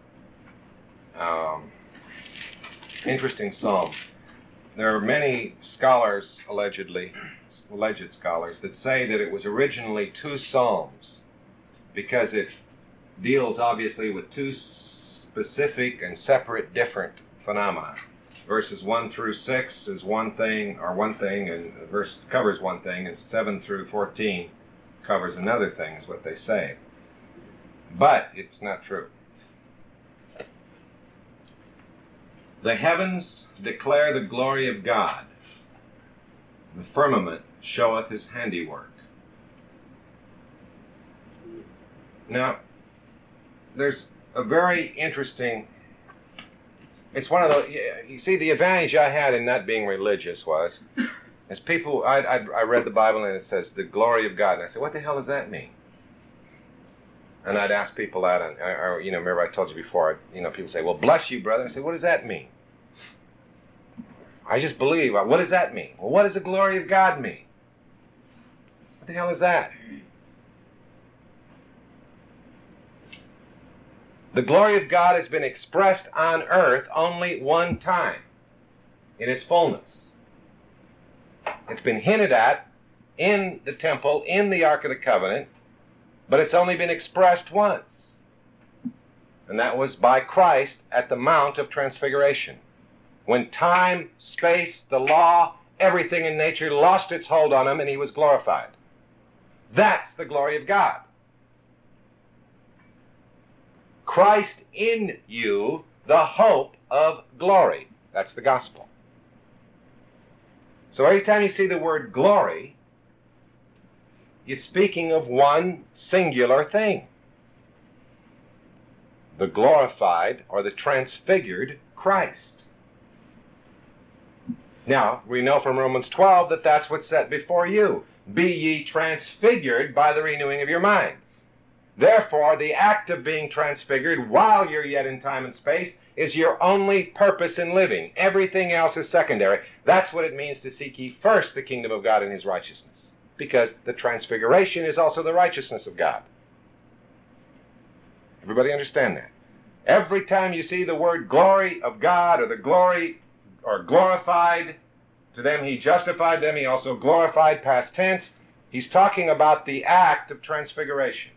interesting psalm. There are many scholars, alleged scholars, that say that it was originally two psalms because it deals obviously with two specific and separate different phenomena. Verses 1 through 6 is one thing, and the verse covers one thing, and 7 through 14 covers another thing, is what they say. But it's not true. The heavens declare the glory of God. The firmament showeth his handiwork. Now, there's a very interesting, it's one of the, you see, the advantage I had in not being religious was, as people, I read the Bible and it says, the glory of God. And I said, what the hell does that mean? And I'd ask people that, and remember I told you before, people say, well, bless you, brother. I say, what does that mean? I just believe. What does that mean? Well, what does the glory of God mean? What the hell is that? The glory of God has been expressed on earth only one time in its fullness. It's been hinted at in the temple, in the Ark of the Covenant, but it's only been expressed once. And that was by Christ at the Mount of Transfiguration. When time, space, the law, everything in nature lost its hold on him and he was glorified. That's the glory of God. Christ in you, the hope of glory. That's the gospel. So every time you see the word glory, you're speaking of one singular thing. The glorified or the transfigured Christ. Now, we know from Romans 12 that that's what's set before you. Be ye transfigured by the renewing of your mind. Therefore, the act of being transfigured while you're yet in time and space is your only purpose in living. Everything else is secondary. That's what it means to seek ye first the kingdom of God and his righteousness. Because the transfiguration is also the righteousness of God. Everybody understand that? Every time you see the word glory of God or the glory or glorified, to them he justified them, he also glorified, past tense, he's talking about the act of transfiguration.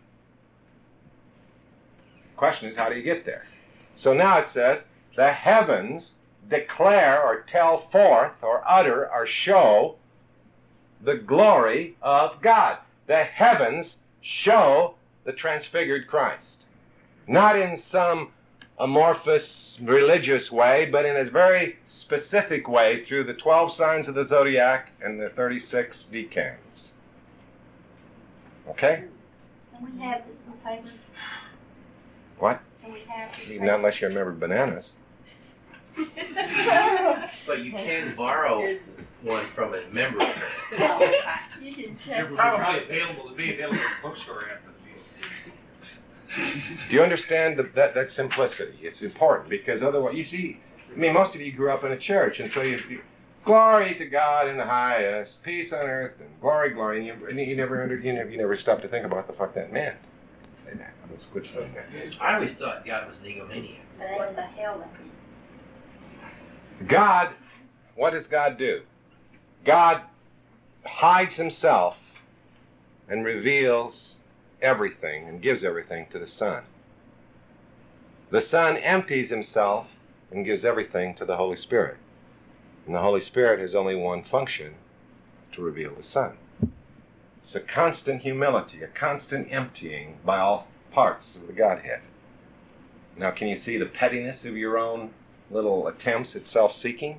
Question is, how do you get there? So now it says, the heavens declare or tell forth or utter or show the glory of God. The heavens show the transfigured Christ. Not in some amorphous religious way, but in a very specific way through the 12 signs of the zodiac and the 36 decans. Okay? Can we have this in paper? What? Can we have this? Not unless you remember bananas. But you can borrow one from a member. You can They're check. probably available to be available at the bookstore after the meeting. Do you understand that simplicity? It's important because otherwise, you see, most of you grew up in a church, and so you glory to God in the highest, peace on earth, and glory, glory, and you never stopped to think about what the fuck that meant. Say that. I'm just quit saying that. I always thought God was an egomaniac. What the hell? God, what does God do? God hides himself and reveals everything and gives everything to the Son. The Son empties himself and gives everything to the Holy Spirit. And the Holy Spirit has only one function, to reveal the Son. It's a constant humility, a constant emptying by all parts of the Godhead. Now, can you see the pettiness of your own little attempts at self-seeking?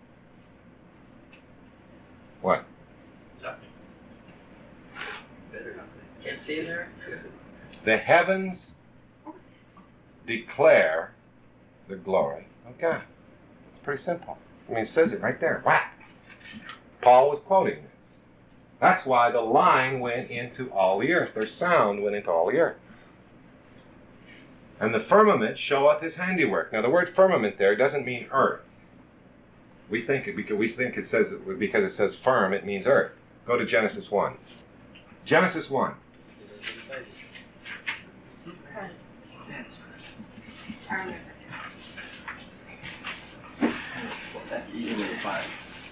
What? Nothing. Better not say. Can't see it there? The heavens declare the glory of God. It's pretty simple. It says it right there. Wow. Paul was quoting this. That's why the line went into all the earth. Their sound went into all the earth. And the firmament showeth his handiwork. Now the word firmament there doesn't mean earth. We think it says because it says firm, it means earth. Go to Genesis 1. Genesis 1. That's easy to find.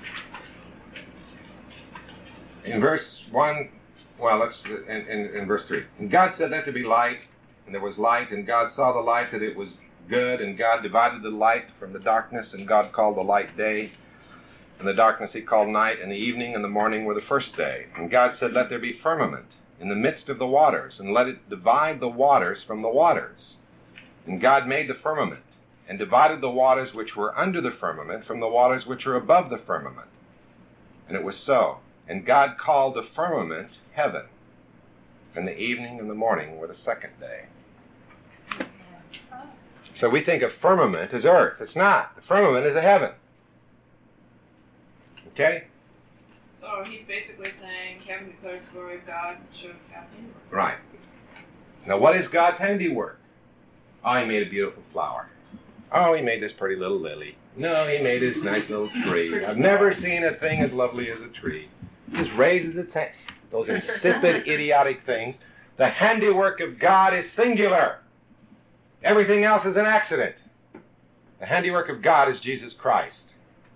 In verse 1, well, let's in verse 3. And God said, let there be light, and there was light, and God saw the light that it was good, and God divided the light from the darkness, and God called the light day, and the darkness he called night, and the evening and the morning were the first day. And God said, let there be firmament in the midst of the waters, and let it divide the waters from the waters. And God made the firmament, and divided the waters which were under the firmament from the waters which are above the firmament. And it was so. And God called the firmament heaven. and the evening and the morning were the second day. So we think of firmament as earth. It's not. The firmament is a heaven. Okay? So he's basically saying heaven declares the glory of God, shows God's handiwork. Right. Now what is God's handiwork? Oh, he made a beautiful flower. Oh, he made this pretty little lily. No, he made this nice little tree. I've never seen a thing as lovely as a tree. It just raises its hand. Those insipid, idiotic things. The handiwork of God is singular. Everything else is an accident. The handiwork of God is Jesus Christ.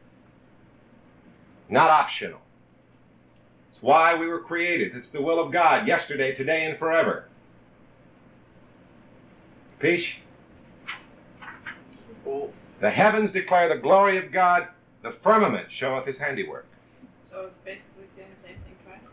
Not optional. It's why we were created. It's the will of God, yesterday, today, and forever. Peace? Cool. The heavens declare the glory of God. The firmament showeth his handiwork. So it's basically saying the same thing twice?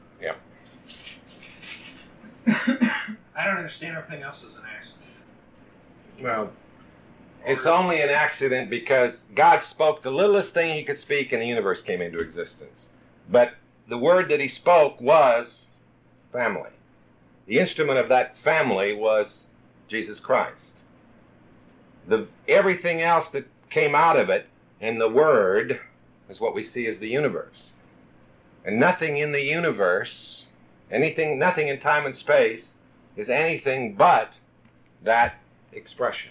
Yeah. I don't understand everything else as an accident. Well, it's only an accident because God spoke the littlest thing he could speak and the universe came into existence. But the word that he spoke was family. The instrument of that family was Jesus Christ. Everything else that came out of it and the word is what we see as the universe. And nothing in the universe, nothing in time and space is anything but that expression.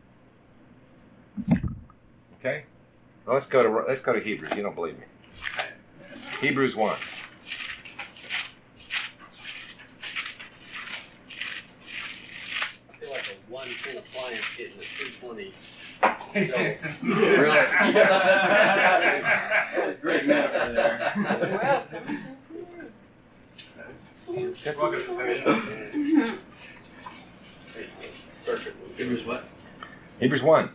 Okay? Well, let's go to Hebrews. You don't believe me. Hebrews 1. I feel like a 110 appliance getting a 220. Really? Great metaphor there. Circuit. Hebrews what? Hebrews 1.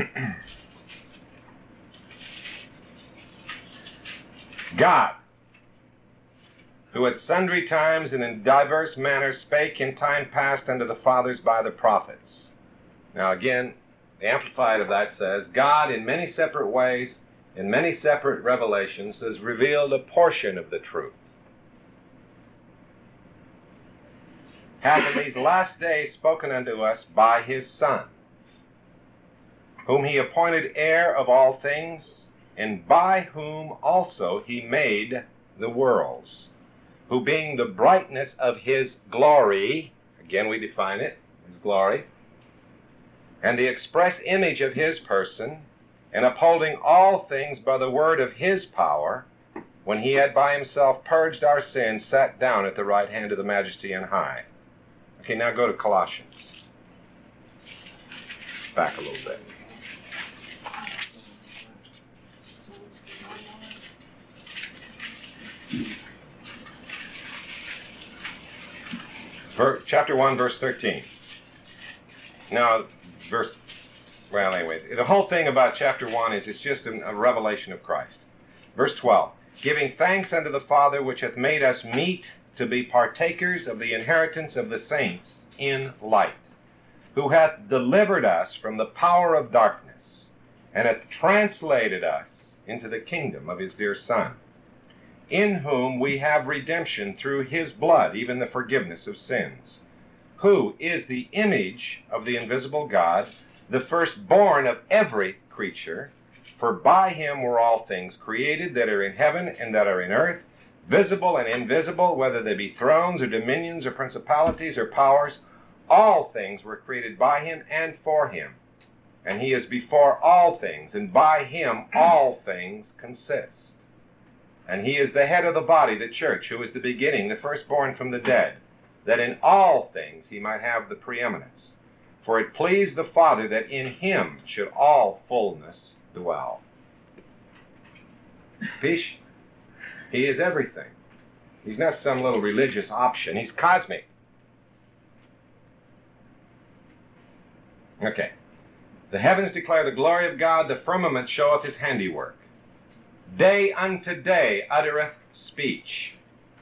God, who at sundry times and in diverse manners spake in time past unto the fathers by the prophets. Now again, the Amplified of that says, God in many separate ways, in many separate revelations, has revealed a portion of the truth. Hath in these last days spoken unto us by his Son, whom he appointed heir of all things, and by whom also he made the worlds, who being the brightness of his glory, again we define it, his glory, and the express image of his person, and upholding all things by the word of his power, when he had by himself purged our sins, sat down at the right hand of the Majesty on high. Okay, now go to Colossians. Back a little bit. Chapter 1, verse 13. Now, the whole thing about chapter 1 is it's just a revelation of Christ. Verse 12. Giving thanks unto the Father which hath made us meet to be partakers of the inheritance of the saints in light, who hath delivered us from the power of darkness, and hath translated us into the kingdom of his dear Son, in whom we have redemption through his blood, even the forgiveness of sins, who is the image of the invisible God, the firstborn of every creature, for by him were all things created that are in heaven and that are in earth, visible and invisible, whether they be thrones or dominions or principalities or powers. All things were created by him and for him. And he is before all things, and by him all things consist. And he is the head of the body, the church, who is the beginning, the firstborn from the dead, that in all things he might have the preeminence. For it pleased the Father that in him should all fullness dwell. Fish, he is everything. He's not some little religious option. He's cosmic. Okay. The heavens declare the glory of God, the firmament showeth his handiwork. Day unto day uttereth speech.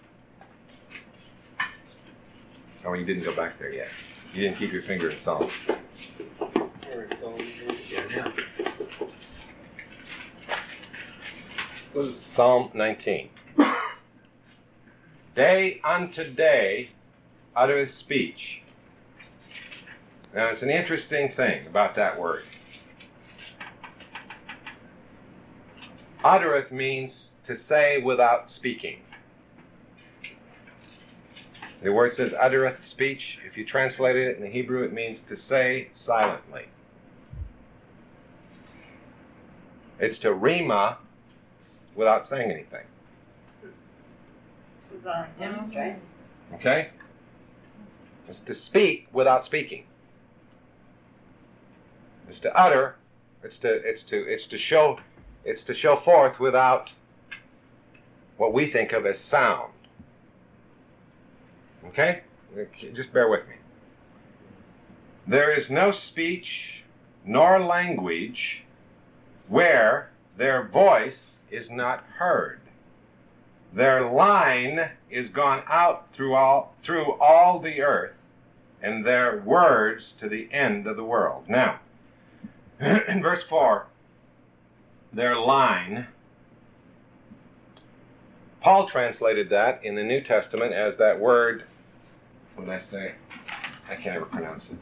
Oh, you didn't go back there yet. You didn't keep your finger in Psalms. Psalm 19. Day unto day uttereth speech. Now, it's an interesting thing about that word. Uttereth means to say without speaking. The word says uttereth speech. If you translated it in the Hebrew, it means to say silently. It's to rima without saying anything. Demonstrate. Okay? It's to speak without speaking. It's to utter. It's to show forth without what we think of as sound. Okay? Just bear with me. There is no speech nor language where their voice is not heard. Their line is gone out through all the earth, and their words to the end of the world. Now, in verse 4, their line, Paul translated that in the New Testament as that word, what did I say? I can't ever pronounce it.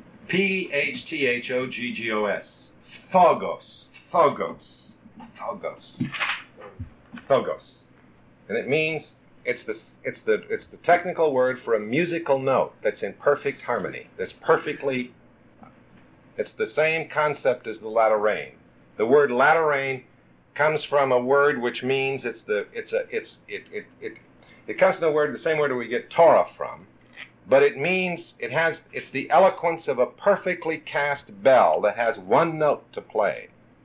P-H-T-H-O-G-G-O-S. Phogos. Phogos. Phogos. Phogos. And it means it's the technical word for a musical note that's in perfect harmony. It's the same concept as the latter rain. The word latter rain comes from a word which means it comes from the same word that we get Torah from, but it means it's the eloquence of a perfectly cast bell that has one note to play.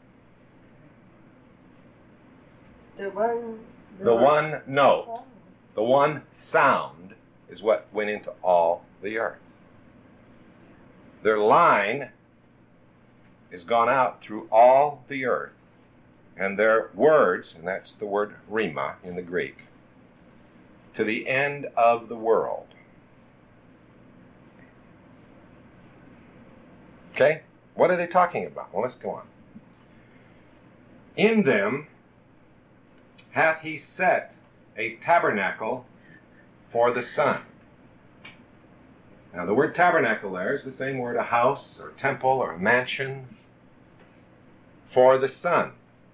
The one note, the one sound is what went into all the earth. Their line is gone out through all the earth, and their words, and that's the word rima in the Greek, to the end of the world. Okay? What are they talking about? Well, let's go on. In them hath he set a tabernacle for the sun. Now, the word tabernacle there is the same word, a house or temple or a mansion, for the sun,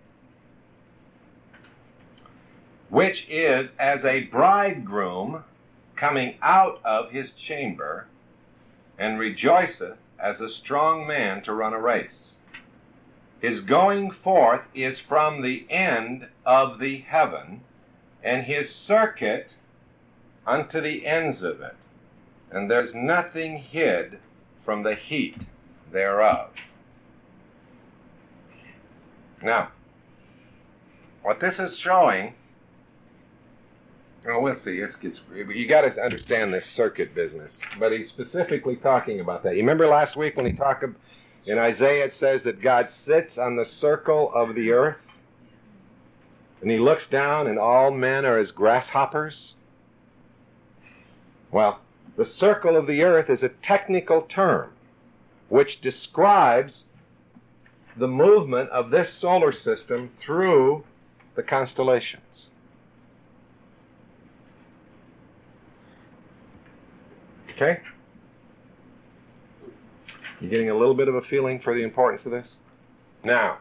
which is as a bridegroom coming out of his chamber, and rejoiceth as a strong man to run a race. His going forth is from the end of the heaven, and his circuit unto the ends of it, and there's nothing hid from the heat thereof. Now, what this is showing, well, we'll see. You got to understand this circuit business. But he's specifically talking about that. You remember last week when he talked in Isaiah, it says that God sits on the circle of the earth, and he looks down, and all men are as grasshoppers. Well, the circle of the earth is a technical term which describes the movement of this solar system through the constellations. Okay? You getting a little bit of a feeling for the importance of this? Now,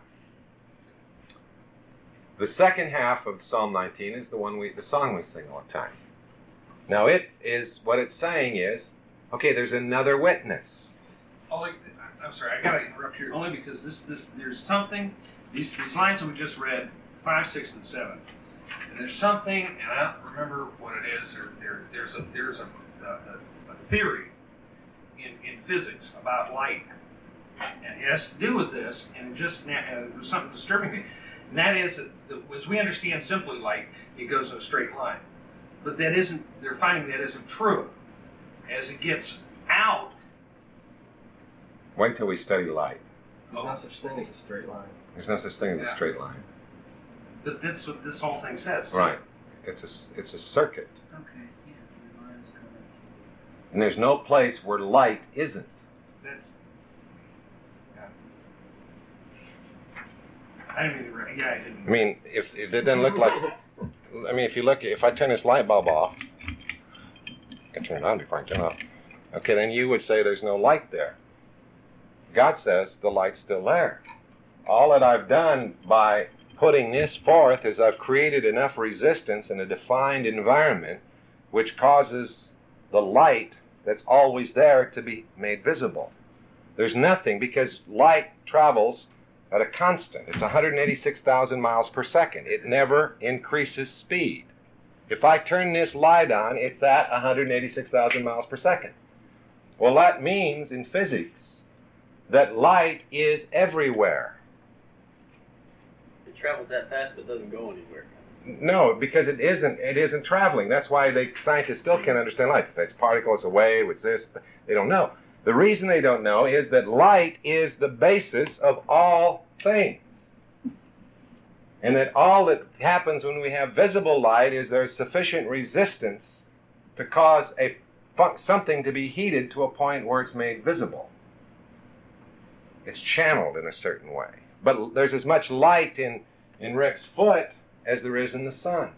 the second half of Psalm 19 is the song we sing all the time. Now, what it's saying is, okay, there's another witness. I'm sorry, I gotta interrupt here only because there's something, these lines that we just read, 5, 6, and 7. And there's something, and I don't remember what it is, there's a theory in physics about light. And it has to do with this, and there's something disturbing me. And that is that as we understand simply light, it goes in a straight line. But they're finding that isn't true. As it gets out. Wait till we study light. There's no such thing as a straight line. There's no such thing as a straight line. But that's what this whole thing says. Right. It's a circuit. Okay, yeah, the line's coming. And there's no place where light isn't. I didn't mean to write. Yeah, I didn't. I mean, if it doesn't look like, if I turn this light bulb off, I can turn it on before I turn it off. Okay, then you would say there's no light there. God says the light's still there. All that I've done by putting this forth is I've created enough resistance in a defined environment which causes the light that's always there to be made visible. There's nothing, because light travels at a constant. It's 186,000 miles per second. It never increases speed. If I turn this light on, it's at 186,000 miles per second. Well, that means in physics that light is everywhere. It travels that fast but doesn't go anywhere. No, because it isn't traveling. That's why scientists still can't understand light. They say it's a particle, it's a wave, it's this. They don't know. The reason they don't know is that light is the basis of all things. And that all that happens when we have visible light is there's sufficient resistance to cause something to be heated to a point where it's made visible. It's channeled in a certain way. But there's as much light in Rick's foot as there is in the sun.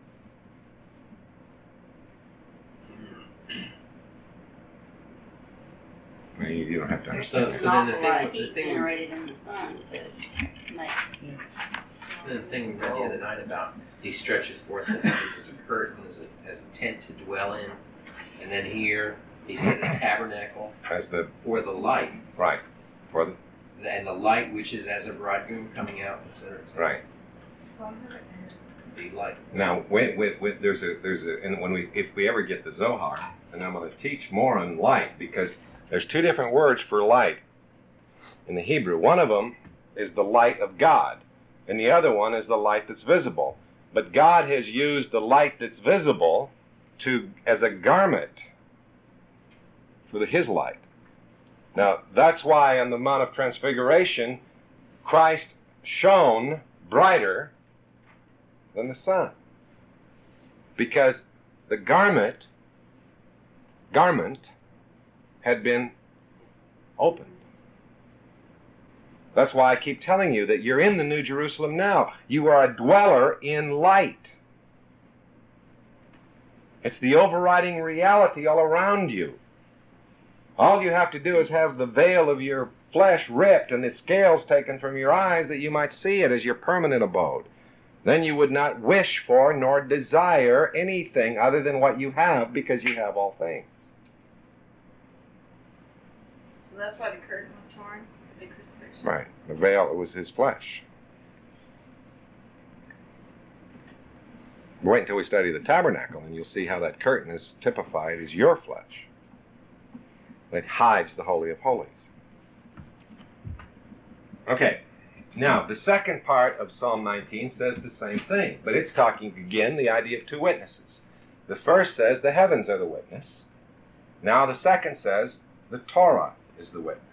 You don't have to understand. There's So an then awful lot of heat generated in the sun, so it makes. The thing we said the other night about he stretches forth the heavens as a curtain, as a tent to dwell in, and then here he said the tabernacle As the for the light, right for the and the light which is as a bridegroom coming out, etc. right. Be light. Now, if we ever get the Zohar, and I'm going to teach more on light, because there's two different words for light in the Hebrew. One of them is the light of God, and the other one is the light that's visible. But God has used the light that's visible as a garment for His light. Now, that's why on the Mount of Transfiguration, Christ shone brighter than the sun. Because the garment had been opened. That's why I keep telling you that you're in the New Jerusalem now. You are a dweller in light. It's the overriding reality all around you. All you have to do is have the veil of your flesh ripped and the scales taken from your eyes that you might see it as your permanent abode. Then you would not wish for nor desire anything other than what you have, because you have all things. So that's why the curtain was torn at the crucifixion. Right. The veil, it was His flesh. Wait until we study the tabernacle and you'll see how that curtain is typified as your flesh. That hides the Holy of Holies. Okay. Now, the second part of Psalm 19 says the same thing, but it's talking again the idea of two witnesses. The first says the heavens are the witness. Now the second says the Torah is the witness.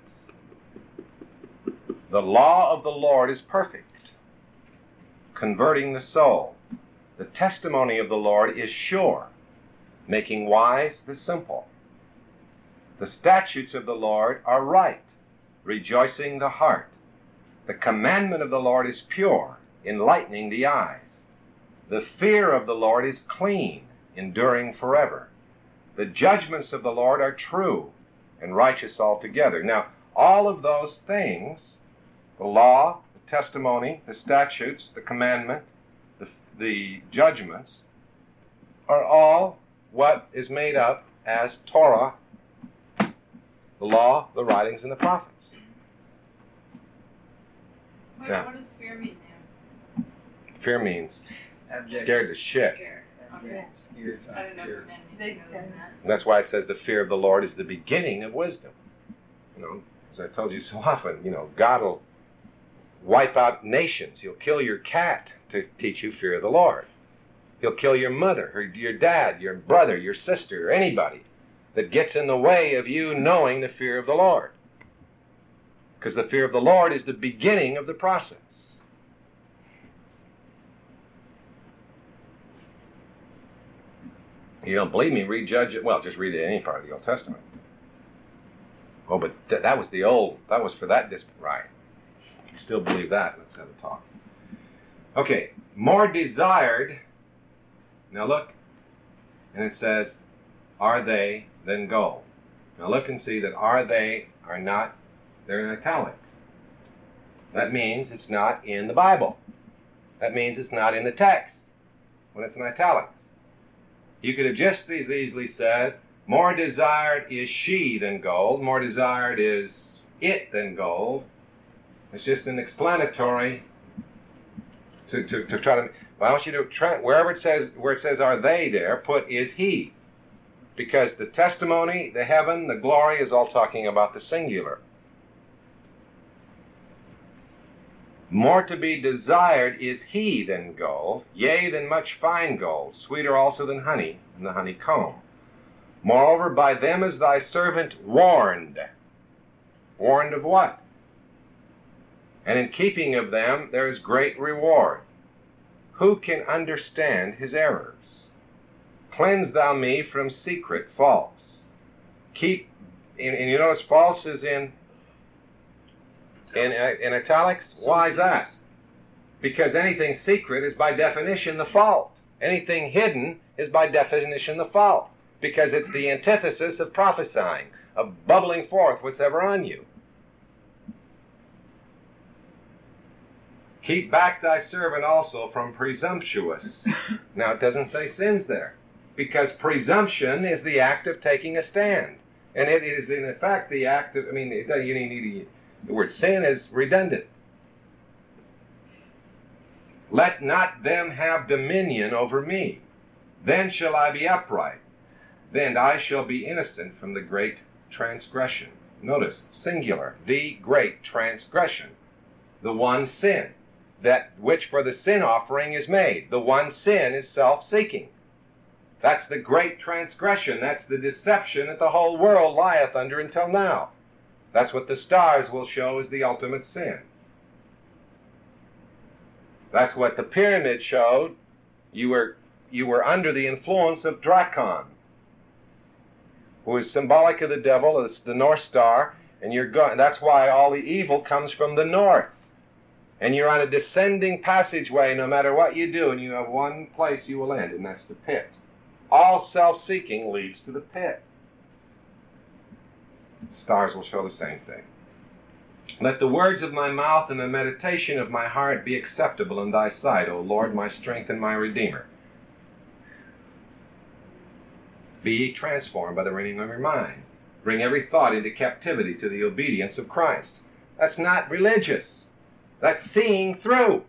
The law of the Lord is perfect, converting the soul. The testimony of the Lord is sure, making wise the simple. The statutes of the Lord are right, rejoicing the heart. The commandment of the Lord is pure, enlightening the eyes. The fear of the Lord is clean, enduring forever. The judgments of the Lord are true and righteous altogether. Now, all of those things, the law, the testimony, the statutes, the commandment, the judgments, are all what is made up as Torah, the law, the writings, and the prophets. What does fear mean now? Fear means Abject. scared to shit. Scared. Okay. Scared. I didn't know what it meant. Anything other than that. And that's why it says the fear of the Lord is the beginning of wisdom. You know, as I told you so often, God will wipe out nations. He'll kill your cat to teach you fear of the Lord. He'll kill your mother, or your dad, your brother, your sister, or anybody that gets in the way of you knowing the fear of the Lord. Because the fear of the Lord is the beginning of the process. You don't believe me? Read just read any part of the Old Testament. Oh, but that was the old. That was for that right. You still believe that? Let's have a talk. Okay, more desired. Now look, and it says, are they than gold. Now look and see that are they are not, they're in italics. That means it's not in the Bible. That means it's not in the text when it's in italics. You could have just as easily said, more desired is she than gold, more desired is it than gold. It's just an explanatory to try to, well, I want you to try, where it says are they there, put is he. Because the testimony, the heaven, the glory is all talking about the singular. More to be desired is he than gold, yea, than much fine gold, sweeter also than honey, and the honeycomb. Moreover, by them is thy servant warned. Warned of what? And in keeping of them there is great reward. Who can understand his errors? Cleanse thou me from secret faults. Keep, and you notice false is in italics. Why is that? Because anything secret is by definition the fault. Anything hidden is by definition the fault. Because it's the antithesis of prophesying, of bubbling forth what's ever on you. Keep back thy servant also from presumptuous. Now it doesn't say sins there. Because presumption is the act of taking a stand. And it is in effect the act of, the word sin is redundant. Let not them have dominion over me. Then shall I be upright. Then I shall be innocent from the great transgression. Notice, singular, the great transgression. The one sin, that which for the sin offering is made. The one sin is self-seeking. That's the great transgression. That's the deception that the whole world lieth under until now. That's what the stars will show as the ultimate sin. That's what the pyramid showed. You were under the influence of Dracon, who is symbolic of the devil. It's the North Star, and that's why all the evil comes from the north. And you're on a descending passageway no matter what you do, and you have one place you will end, and that's the pit. All self-seeking leads to the pit. Stars will show the same thing. Let the words of my mouth and the meditation of my heart be acceptable in thy sight, O Lord, my strength and my Redeemer. Be ye transformed by the renewing of your mind. Bring every thought into captivity to the obedience of Christ. That's not religious. That's seeing through.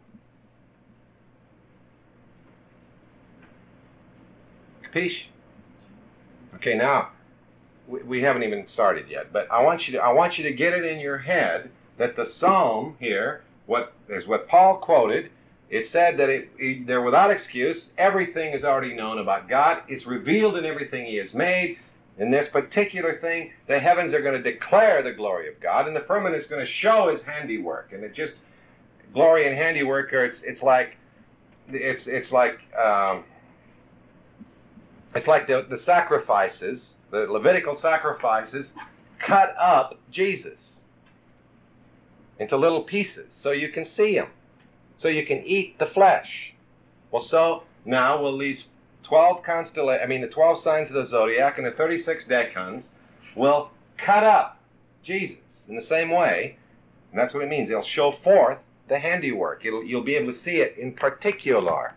Capiche? Okay, now we haven't even started yet, but I want you to get it in your head that the psalm here, what Paul quoted, it said that they're without excuse. Everything is already known about God. It's revealed in everything He has made. In this particular thing, the heavens are going to declare the glory of God, and the firmament is going to show His handiwork. And it just glory and handiwork are it's like the sacrifices, the Levitical sacrifices, cut up Jesus into little pieces so you can see Him, so you can eat the flesh. Well, so now will these 12 the 12 signs of the zodiac and the 36 decans will cut up Jesus in the same way, and that's what it means. They'll show forth the handiwork. You'll be able to see it in particular.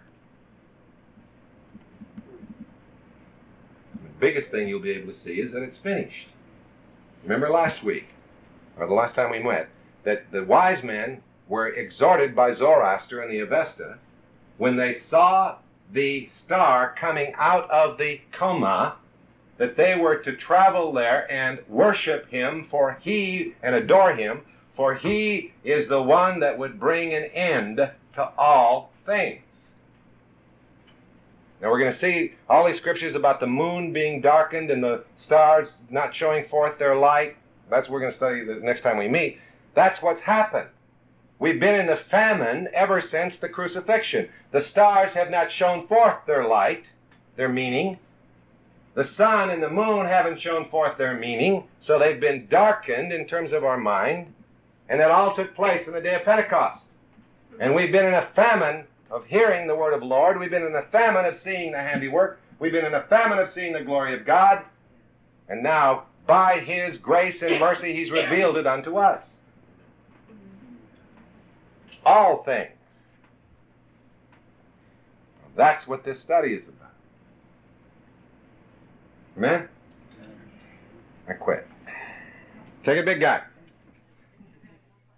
Biggest thing you'll be able to see is that it's finished. Remember last week, or the last time we met, that the wise men were exhorted by Zoroaster and the Avesta when they saw the star coming out of the coma, that they were to travel there and worship Him and adore Him, for He is the one that would bring an end to all things. Now we're going to see all these scriptures about the moon being darkened and the stars not showing forth their light. That's what we're going to study the next time we meet. That's what's happened. We've been in the famine ever since the crucifixion. The stars have not shown forth their light, their meaning. The sun and the moon haven't shown forth their meaning, so they've been darkened in terms of our mind. And that all took place on the day of Pentecost. And we've been in a famine of hearing the word of the Lord. We've been in a famine of seeing the handiwork. We've been in a famine of seeing the glory of God. And now, by His grace and mercy, He's revealed it unto us. All things. That's what this study is about. Amen? I quit. Take it, big guy.